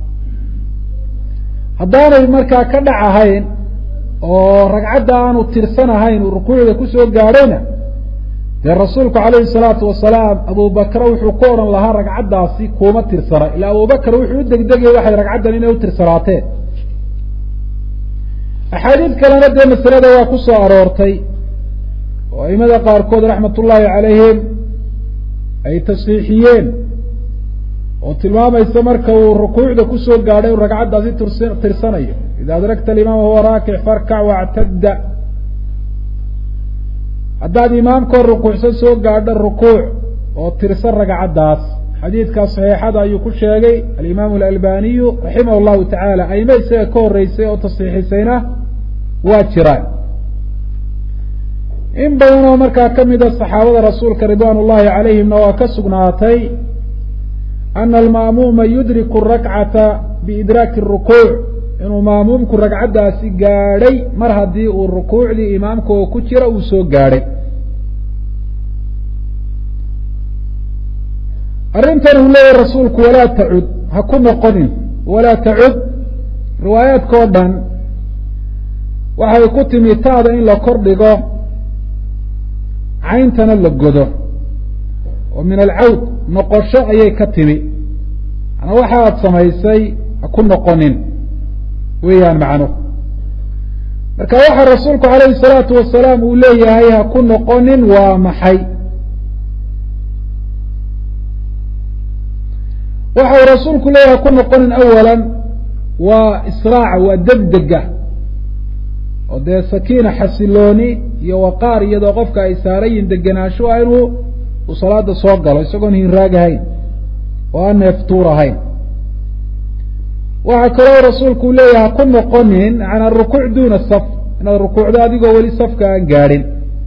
haddaanay markaa ka dhac ahayn oo ragcadda aanu tirsan ahayn uu rukuucda kusoo gaadhayna dee rasuulku calayhi salaatu wasalaam abubakra wuxuu ku odhan lahaa ragcaddaasi kuuma tirsana ilaa abubakar wuxuu u degdegay waxay ragcaddan inay u tirsanaateen axaadiid kalena dee masalada waa ku soo aroortay oo aimada qaarkood raxmat ullaahi calayhim ay tasxiixiyeen oo tilmaamaysa marka uu rukuucda kusoo gaadhay uu ragcaddaasi tirs tirsanayo ida adragta alimaama huwa raakic farkac wactadda haddaad imaamkoo rukuucsan soo gaadho rukuuc oo tirsan ragcaddaas xadiidkaas saxiixada ayuu ku sheegay alimaamu alalbaniyu raximah llahu tacaala aime isaga ka horreysay oo tasxiixisayna waa jiraan in badan oo markaa ka mida saxaabada rasuulka ridwaan ullahi calayhimna waa ka sugnaatay ana alma'muuma yudriku rakcata biidraaki rukuuc inuu maamuumku ragcaddaasi gaadhay mar haddii uu rukuucdii imaamka oo ku jira uu soo gaadhay arrintan uu leeyahay rasuulku walaa tacud ha ku noqonin walaa tacud riwaayaadka oo dhan waxay ku timi taada in la kor dhigo cayntana la godo oo min alcawd noqosho ayay ka timi manaa waxa aad samaysay ha ku noqonin weeyaan macno marka waxaa rasuulku calayhi salaatu wasalaam uu leeyahay ha ku noqonin waa maxay waxa uu rasuulku leeyahay ha ku noqonin awalan waa israaca waa degdega oo dee sakiina xasilooni iyo waqaar iyadoo qofka ay saarayin degenaansho a inuu uu salaada soo galo isagoon hinraagahayn oo aan neeftuur ahayn waxaa kaloo rasuulku leeyahay ha ku noqonin manaa rukuuc duuna saf inaad rukuucdo adigoo weli safka aan gaadhin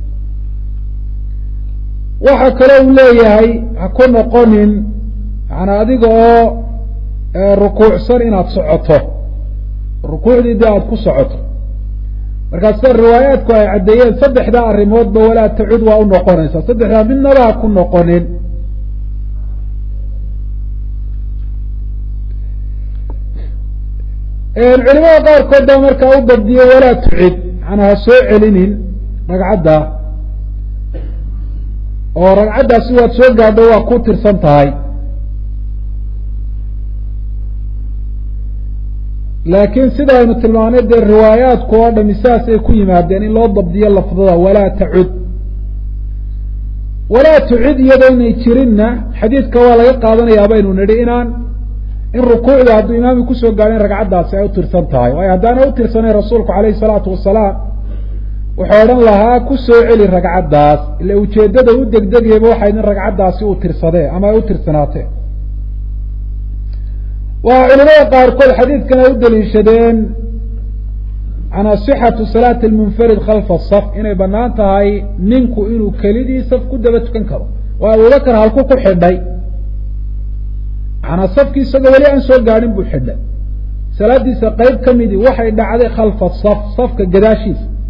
waxaa kaloo uu leeyahay ha ku noqonin manaa adiga oo rukuucsan inaad socoto rukuucdii dee aada ku socoto markaa sida riwaayaadku ay caddeeyeen saddexdaa arrimoodba walaa tacud waa u noqonaysaa saddexdaa midnaba ha ku noqonin culimada qaarkood baa markaa u dabdiye walaa tucid manaa ha soo celinin ragcadda oo ragcaddaasi waad soo gaadho waa ku tirsan tahay laakiin sida aynu tilmaanay dee riwaayaadku oo dhami saas ay ku yimaadeen in loo dabdiyo lafdada walaa tacud walaa tucid iyadoo inay jirinna xadiidka waa laga qaadanayaa baynu nidhi inaan in rukuucda hadduu imaamii kusoo gaadhin ragcaddaasi ay u tirsan tahay waayo haddaana u tirsanayn rasuulku calayhi salaatu wasalaam wuxuu odhan lahaa ku soo celi ragcaddaas ila ujeeddada u degdegayaba waxayd in ragcaddaasi uu tirsadee ama ay u tirsanaatee waa culimada qaarkood xadiidkan ay u daliishadeen manaa sixatu salaati almunfarid khalfa asaf inay bannaan tahay ninku inuu kelidii saf ku daba tukan karo waa abubakar halku ku xidhay manaa safkii isagoo weli aan soo gaadhin buu xidhay salaadiisa qeyb ka midii waxay dhacday khalfa saf safka gadaashiisa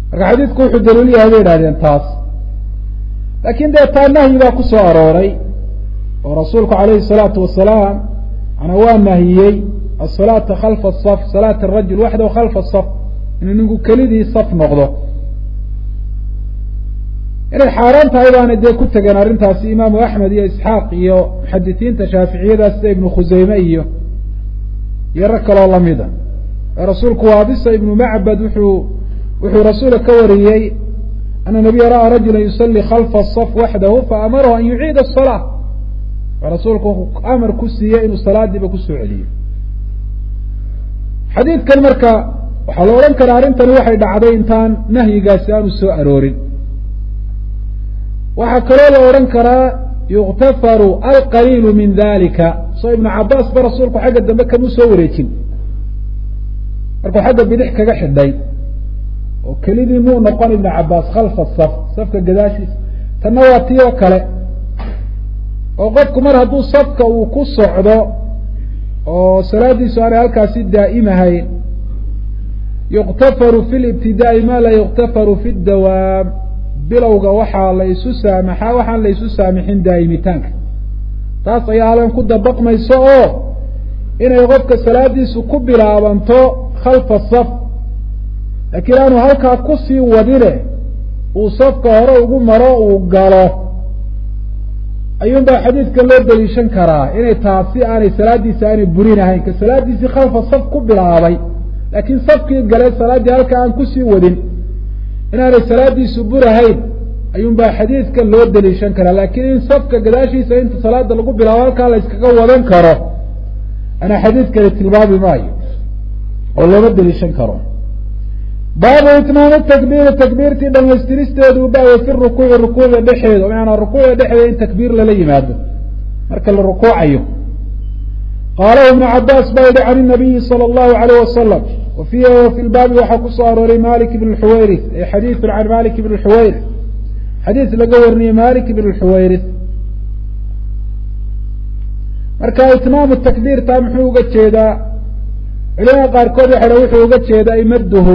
marka xadiidku wuxuu daliil yahay bay idhahdeen taas laakiin dee taa nahyi baa ku soo arooray oo rasuulku calayhi الsalaatu wasalaam ana waa nahiyey asalaata khalfa asaf salaata arajul waxdahu khalfa asaf inuu ninku kelidii saf noqdo inay xaaraan tahay baana dee ku tegeen arrintaasi imaamu axmed iyo isxaaq iyo muxadisiinta shaaficiyada sida ibnu khuseyme iyo iyo rag kaloo lamida rasuulku waabisa ibnu macbad wuxuu wuxuu rasuulka ka wariyey ana nabiya ra'a rajula yusalli khalfa asaf waxdahu faamarahu an yuciida asalaa rasuulku wuxuu amar ku siiyey inuu salaadiiba kusoo celiyo xadiidkan marka waxaa la odhan karaa arrintani waxay dhacday intaan nahyigaasi aanu soo aroorin waxaa kaloo la odhan karaa yuktafaru alqaliilu min dalika soo ibnu cabaas ba rasuulku xagga dambe kamuu soo wareejin markuu xagga bidix kaga xidhay oo kelidii muu noqon ibnu cabaas khalfa saf safka gadaashiisa tanna waa tii oo kale oo qofku mar hadduu safka uu ku socdo oo salaadiisu aanay halkaasi daa'imahayn yuktafaru fi libtidaa'i ma laa yuktafaru fi dawaam bilowga waxaa la isu saamaxaa waxaan la isu saamixin daa'imitaanka taas ayaa halkan ku dabaqmayso oo inay qofka salaadiisu ku bilaabanto khalfa saf laakiin aanu halkaa kusii wadine uu safka hore ugu maro uu galo ayuun baa xadiidka loo daliishan karaa inay taasi aanay salaadiisi aanay burinahayn ka salaadiisii khalfa saf ku bilaabay laakiin safkii galay salaaddii halka aan kusii wadin inaanay salaadiisu burahayn ayuun baa xadiidka loo daliishan karaa laakiin in safka gadaashiisa inta salaada lagu bilaabo halkaa la iskaga wadan karo ana xadiidkani tilmaami maayo oo looma daliishan karo baabu itmaam takbiiri takbiirtii dhamaystiristeedu baayo fi rukuuci rukuucda dhexeeda macanaa rukuucda dhexeeda in takbiir lala yimaado marka la rukuucayo qaalahu ibnu cabaas baa yihi can inabiyi sala allahu alayh wasalam wa fiihi wa fi lbaabi waxaa kusoo arooray malik ibn xuwayris ee xadiidu can malik ibn xuwayris xadiis laga wariyey malik ibn xuwayris marka itmaamu takbiir taa muxuu uga jeedaa culimada qaarkood waxa wuxuu uga jeedaa imadduhu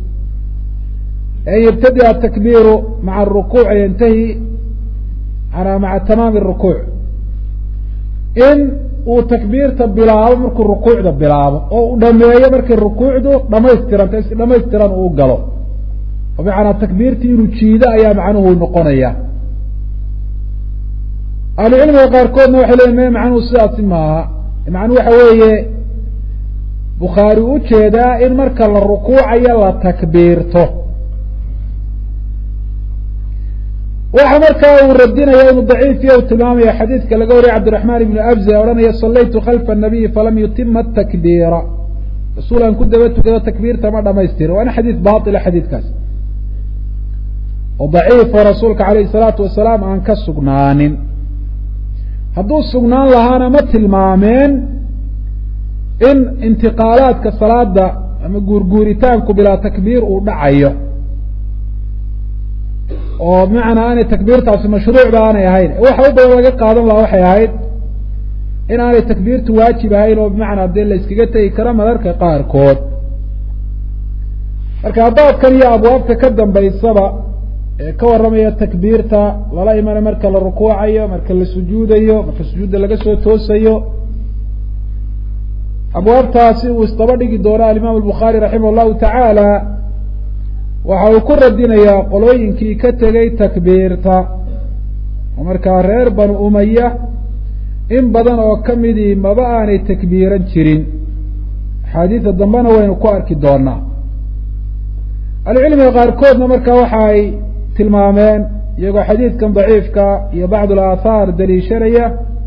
an yabtadi atakbiiru maca arukuuc yantahi ana maca tamaami rukuuc in uu takbiirta bilaabo markuu rukuucda bilaabo oo uu dhameeyo markay rukuucdu dhamaystiranta si dhamaystiran uu galo oo macanaa takbiirtii inuu jiido ayaa macnuhu noqonaya ahlucilmiga qaarkoodna waxay leeyiin me macnuhu sidaasi maaha macnuhu waxa weeye bukhaari u jeedaa in marka la rukuucayo la takbiirto waxa markaa uu radinaya inuu daciifiya u tilmaamaya xadiidka laga wariyay cabdiraxmaan ibnu abza odhanaya salaytu khalfa nabiyi falam yutima atakbiira rasuulaan ku daba tukado takbiirta ma dhamaystiro waana xadiid baila xadiidkaas oo daciifo rasuulka calayhi salaatu wasalaam aan ka sugnaanin hadduu sugnaan lahaana ma tilmaameen in intiqaalaadka salaada ama guurguuritaanku bilaa takbiir uu dhacayo oo bimacnaa aanay takbiirtaasi mashruucba aanay ahayn waxa u badan laga qaadan lahaa waxay ahayd in aanay takbiirtu waajib ahayn oo bimacnaa dee la iskaga tegi karo mararka qaarkood marka baabkan iyo abwaabta ka dambaysaba ee ka warramaya takbiirta lala imana marka la rukuucayo marka la sujuudayo marka sujuudda laga soo toosayo abwaabtaasi uu isdaba dhigi doono alimaam albukhaari raximah allahu tacaala waxa uu ku radinayaa qolooyinkii ka tegay takbiirta oo markaa reer banu umaya in badan oo kamidii maba aanay takbiiran jirin axaadiida dambena waynu ku arki doonaa ahlucilmiga qaarkoodna marka waxa ay tilmaameen iyagoo xadiidkan daciifka iyo bacd alathaar daliishanaya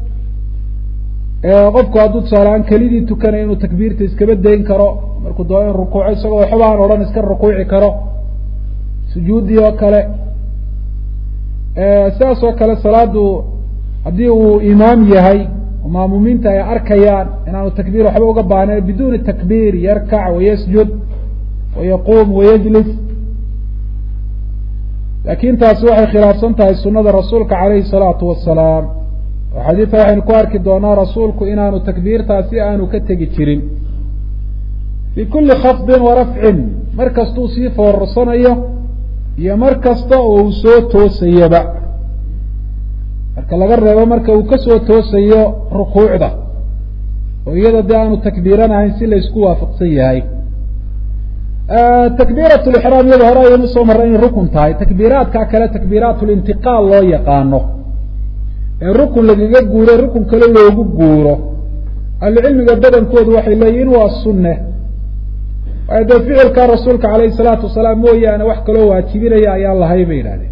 qofku hadduu tusaaleaan kelidii tukanay inuu takbiirta iskaba dayn karo markuu doono in rukuuco isagoo waxba aan odhan iska rukuuci karo sujuudii oo kale sidaas oo kale salaadu haddii uu imaam yahay oo maamuumiinta ay arkayaan inaanu takbiir waxba uga baahnayn biduuni takbiir yarkac wayasjud wayaquum wayajlis laakin taasi waxay khilaafsan tahay sunada rasuulka calayhi salaatu wasalaam oo xadiidka waxaynu ku arki doonaa rasuulku inaanu takbiirtaasi aanu ka tegi jirin fi kuli khafdin warafcin mar kastuu sii foorarsanayo iyo mar kasta oo uu soo toosayaba marka laga reebo marka uu ka soo toosayo rukuucda oo iyada dee aanu takbiiranahayn si la isku waafaqsan yahay takbiirat lixraam iyada hore ayaynu soo marray inay rukun tahay takbiiraadka kale takbiiraat lintiqaal loo yaqaano ee rukun lagaga guuro rukun kale loogu guuro ahlucilmiga badankoodu waxay leeyihin waa sunne waayo dee ficilka rasuulka calayhi salaatu wasalaam mooyaane wax kaloo waajibinaya ayaan lahay bay yidhahdeen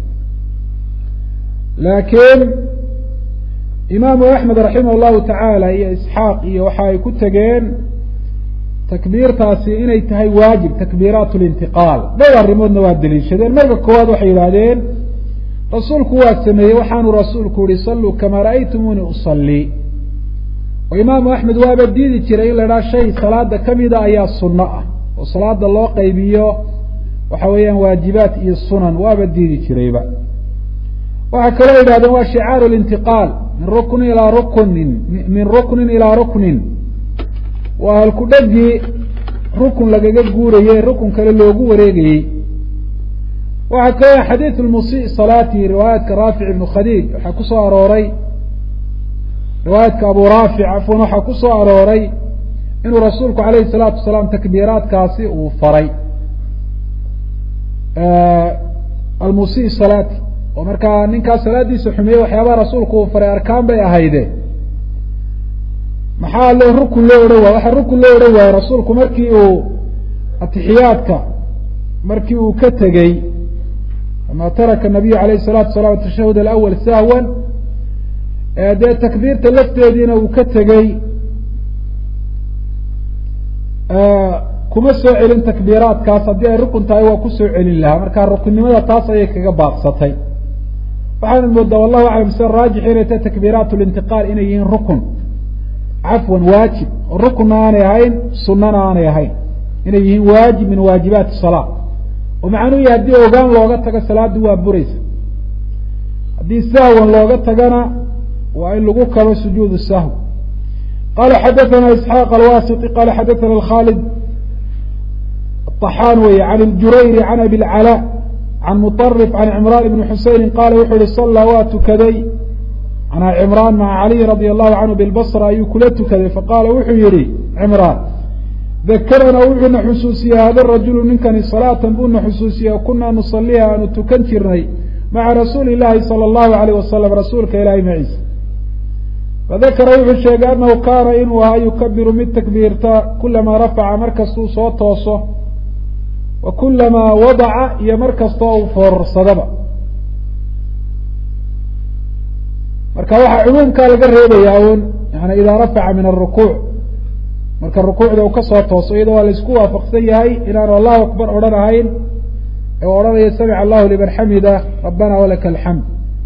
laakiin imaamu axmed raximah llahu tacaala iyo isxaaq iyo waxa ay ku tegeen takbiirtaasi inay tahay waajib takbiiraat lintiqaal dhowr arrimoodna waa daliishadeen marka koowaad waxay yidhahdeen rasuulku waa sameeyey waxaanu rasuulku yihi salluu kamaa ra'aytumuuni usallii oo imaamu axmed waaba diidi jiray in la idhaha shay salaada kamida ayaa sunno ah oo salaada loo qaybiyo waxa weeyaan waajibaat iyo sunan waaba diidi jirayba waxaa kaloo yidhahdeen waa shicaaru lintiqaal min ruknin ilaa ruknin min ruknin ilaa ruknin waa halku dhegii rukun lagaga guurayey rukun kale loogu wareegayey waxaa kaloo xadiid lmusii salaatihi riwaayaadka raafic ibnu khadiij waxaa ku soo arooray riwaayaadka abu raafic cafwan waxaa ku soo arooray inuu rasuulku calayhi salaatu wasalaam takbiiraadkaasi uu faray almusii salaati oo markaa ninkaas salaadiisa xumeeyey waxyaabaha rasuulku uu faray arkaan bay ahayde maxaa loo rukun loo odhan waay waxaa rukun loo odhan waaye rasuulku markii uu atixiyaadka markii uu ka tegey ama taraka nabiyu alayh الsalatu wasalaam atashahud alawal sahwan dee takbiirta lafteediina uu ka tegey kuma soo celin takbiiraadkaas haddii ay rukun tahay waa kusoo celin lahaa marka rukunnimada taas ayay kaga baaqsatay waxaana moodaa wallahu aclam sida raajix inay tahay takbiiraat lintiqaal inay yihiin rukun cafwan waajib oo rukunna aanay ahayn sunana aanay ahayn inay yihiin waajib min waajibaati salaa oo macnuu yahay haddii ogaan looga tago salaaddu waa buraysa haddii sahwan looga tagana waa in lagu kabo sujuud sahw qala xadaثana isxaaq alwasiti qala xadaثana khalid الطحاn wey عن الjurayr عن abi الclا عن mطرف عن cمrان بن xuseyni qala wuxuu yihi صلىa waa tukaday anaa cمraan maca عaliي radي الlahu canhu bاlbصra ayuu kula tukaday faqaala wuxuu yihi cمraan dakarana wuxuuna xusuusiyey hada rajulu ninkani salaatan buuna xusuusiyey kunaa nusaliha aanu tukan jirnay maca rasuuli الlahi salى الlahu عalيه wasalam rasuulka ilahi maciisa fadakara wuxuu sheegay anahu kaana inuu ahaa yukabiru mid takbiirta kulamaa rafaca markastuu soo tooso wa kulamaa wadaca iyo mar kastoo uu foorarsadaba marka waxaa cumuumkaa laga reebayaa un yani idaa rafaca min arukuuc marka rukuucda uu kasoo tooso iyadoo waa laisku waafaqsan yahay inaanu allahu akbar odhan ahayn ee u odhanaya samica allahu liman xamida rabbana walaka alxamd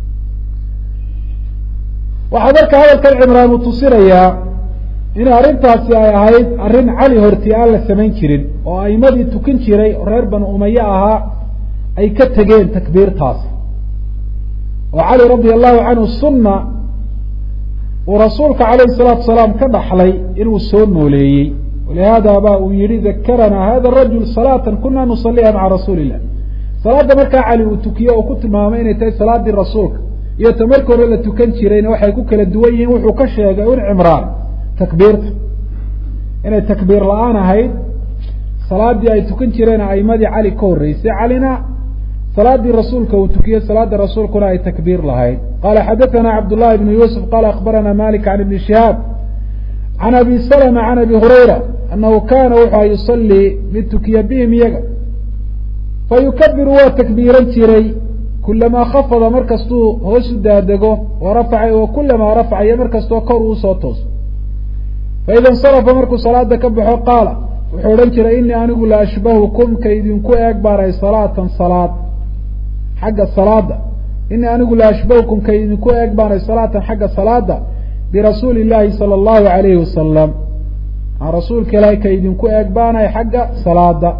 waxaa marka hadalkan cimraan uu tusinayaa in arrintaasi ay ahayd arrin cali horti aan la samayn jirin oo aimadii tukan jiray oo reer banu umaye ahaa ay ka tegeen takbiirtaasi oo cali radia allahu canhu sunna uu rasuulka calayhi salaatu wasalaam ka dhaxlay inuu soo nooleeyey walihaada ba uu yihi dakarana hada rajul salaatan kuna nusaliha maca rasuuli illah salaadda markaa cali uu tukiye oo ku tilmaamay inay tahay salaadii rasuulka iyo ta marka hore la tukan jirayna waxay ku kala duwan yihiin wuxuu ka sheegay un cimraan takbiirta inay takbiir la-aan ahayd salaadii ay tukan jireen aimadii cali ka horreysay calina salaadii rasuulka uu tukiyey salaada rasuulkuna ay takbiir lahayd qala xadaثana cabdullahi ibnu yuusuf qala akbarana malik can ibni shihaab can abi salma can abi hurayra anahu kana wuxua yusalii mid tukiya bihim iyaga fayukabiru waa takbiiran jiray kulamaa khafada markastuu hoos u daadego warafaca wa kulamaa rafaca iyo markastoo kor uu soo tooso faida insarafa markuu salaada ka baxo qaala wuxuu odhan jiray inii anigu la ashbahukum ka idinku eeg baanay salaatan salaad xagga salaada inii anigu la ashbahukum ka idinku eeg baanay salaatan xagga salaada birasuuli illaahi sala allahu alayhi wasalam aan rasuulka ilaahi ka idinku eeg baanay xagga salaada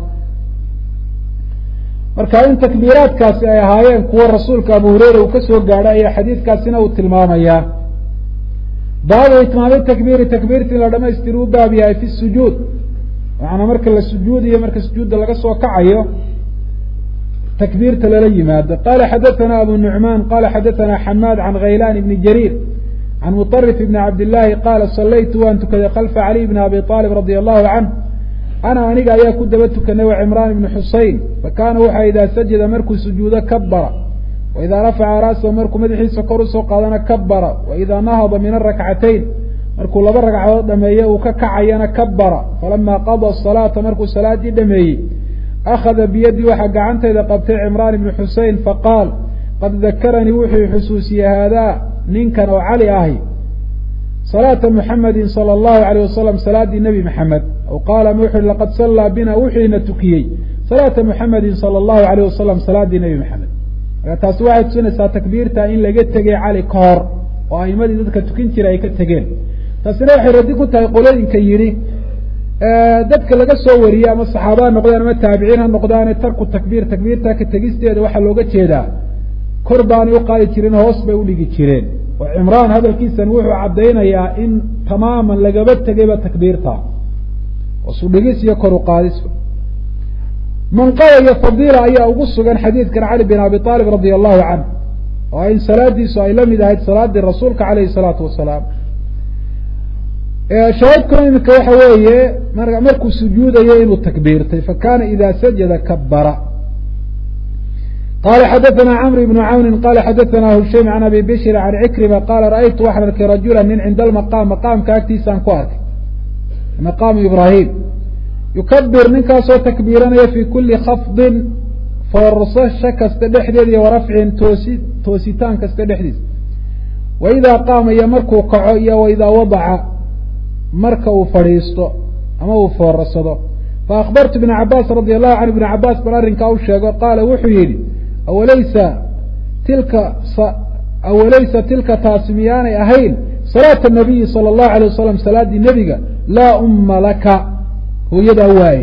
marka in takbiiraadkaasi ay ahaayeen kuwo rasuulka abu hureyra uu ka soo gaadhay ayaa xadiidkaasina uu tilmaamayaa baabu itmaami takbiiri takbiirta in la dhamaystiri u baab yahay fi sujuud macanaa marka la sujuudiyo marka sujuudda laga soo kacayo takbiirta lala yimaado. qaala xadaثana abu nucmaan qala xadaثana xamaad can khaylaan ibni jariir can muطarif ibni cabdillaahi qaala salaytu waan tukaday khalfa caliy bni abi aalib radia allahu canh ana aniga ayaa ku daba tukanay wa cimraan ibni xusein fakaana waxa idaa sajada markuu sujuudo kabara waidaa rafaca ra'sahu markuu madaxiisa kor usoo qaadana kabara waidaa nahada min arakcatayn markuu laba ragcadood dhameeye uu ka kacayana kabara falamaa qada salaata markuu salaadii dhameeyey akhada biyadii waxaa gacantayda qabtay cimraan ibni xusein faqaal qad dakaranii wuxuu xusuusiyey haadaa ninkan oo cali ahi salaata muxamedin sala allahu alayh wasalam salaadii nebi maxamed aw qaala ma wuxu laqad sallaa bina wuxiina tukiyey salaata muxamedin sala allahu alayh wasalam salaadii nebi maxamed marka taasi waxay tusinaysaa takbiirta in laga tegay cali ka hor oo aimadii dadka tukin jira ay ka tegeen taasina waxay raddi ku tahay qolooyinka yidhi dadka laga soo wariyey ama saxaaba ha noqdaan ama taabiciin ha noqdaane tarku takbiir takbiirta ka tegisteeda waxaa looga jeedaa kor baanay uqaadi jirin hoos bay udhigi jireen oo cimraan hadalkiisan wuxuu caddaynayaa in tamaaman lagaba tegayba takbiirta hoos udhigis iyo kor uqaadis manqaba iyo fadiila ayaa ugu sugan xadiidkan cali bin abi aalib radia allahu canh oo in salaadiisu ay la mid ahayd salaadii rasuulka calayhi salaatu wasalaam shaahidkuna iminka waxa weeye markuu sujuudayo inuu takbiirtay fakana ida sajada kabara qala xadaثna cmr bn cawni qala xadaثna hushaym can abi bishri can cikrima qala ra'aytu waxaan arkay rajula nin cinda almaqaam maqaamka agtiisaan ku arkay maqaamu ibrahim yukabir ninkaasoo takbiiranaya fi kuli khafdin foorsasho kasta dhexdeed iyo warafcin toosi toositaan kasta dhexdiisa waidaa qaama iyo markuu kaco iyo waidaa wadaca marka uu fadhiisto ama uu foorsado faakbartu ibna cabaas radi allahu canhu ibna cabaas bal arrinkaa u sheego qaala wuxuu yidhi awalaysa tilka awalaysa tilka taasi miyaanay ahayn salaata nabiyi sala allahu alayh wasalam salaadii nebiga laa umma laka hooyadaa waaye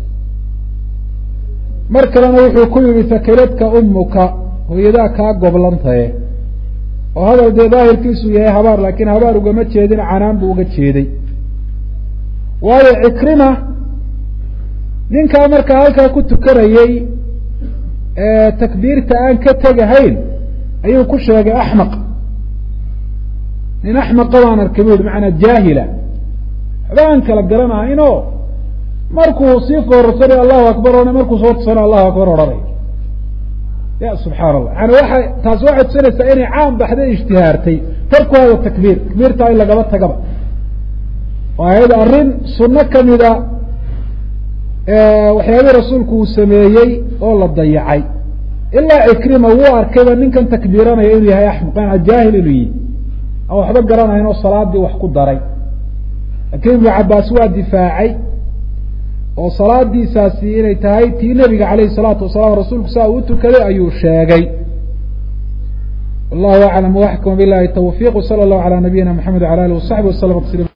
mar kalena wuxuu ku yihi fakiladka ummuka hooyadaa kaa goblantaye oo hadal dee daahirkiisu yahay habaar laakiin habaar ugama jeedin canaan buu uga jeeday waayo cikrima ninkaa markaa halkaa ku tukanayey takbiirta aan ka tegahayn ayuu ku sheegay axmaq nin axmaqa baan arkay bu yihi macanaa jaahila waxba aan kala garanahaynoo markuu sii foorarsanay allahu akbar o markuu soo tusana allahu akbar odhanay ya subxaana allah yani waay taasi waxay tusinaysaa inay caam baxday ijtihaartay tarku hada takbiir takbiirtaa in lagaba tagaba oo ahayd arrin sunno kamida waxyaabihii rasuulku uu sameeyey oo la dayacay ilaa cikrima wuu arkayba ninkan takbiiranaya inuu yahay axmaq maanaa jaahil inuu yihi aan waxba garanayn oo salaadii wax ku daray laakiin ibnu cabaas waa difaacay oo salaadiisaasi inay tahay tii nebiga calayhi salaatu wasalaam rasuulku saa uu tukaday ayuu sheegay wallahu aclam waxkama bilahi tawfiiq wsala allahu calaa nabiyina maxamed wala alih wasaxbi waslama tasliima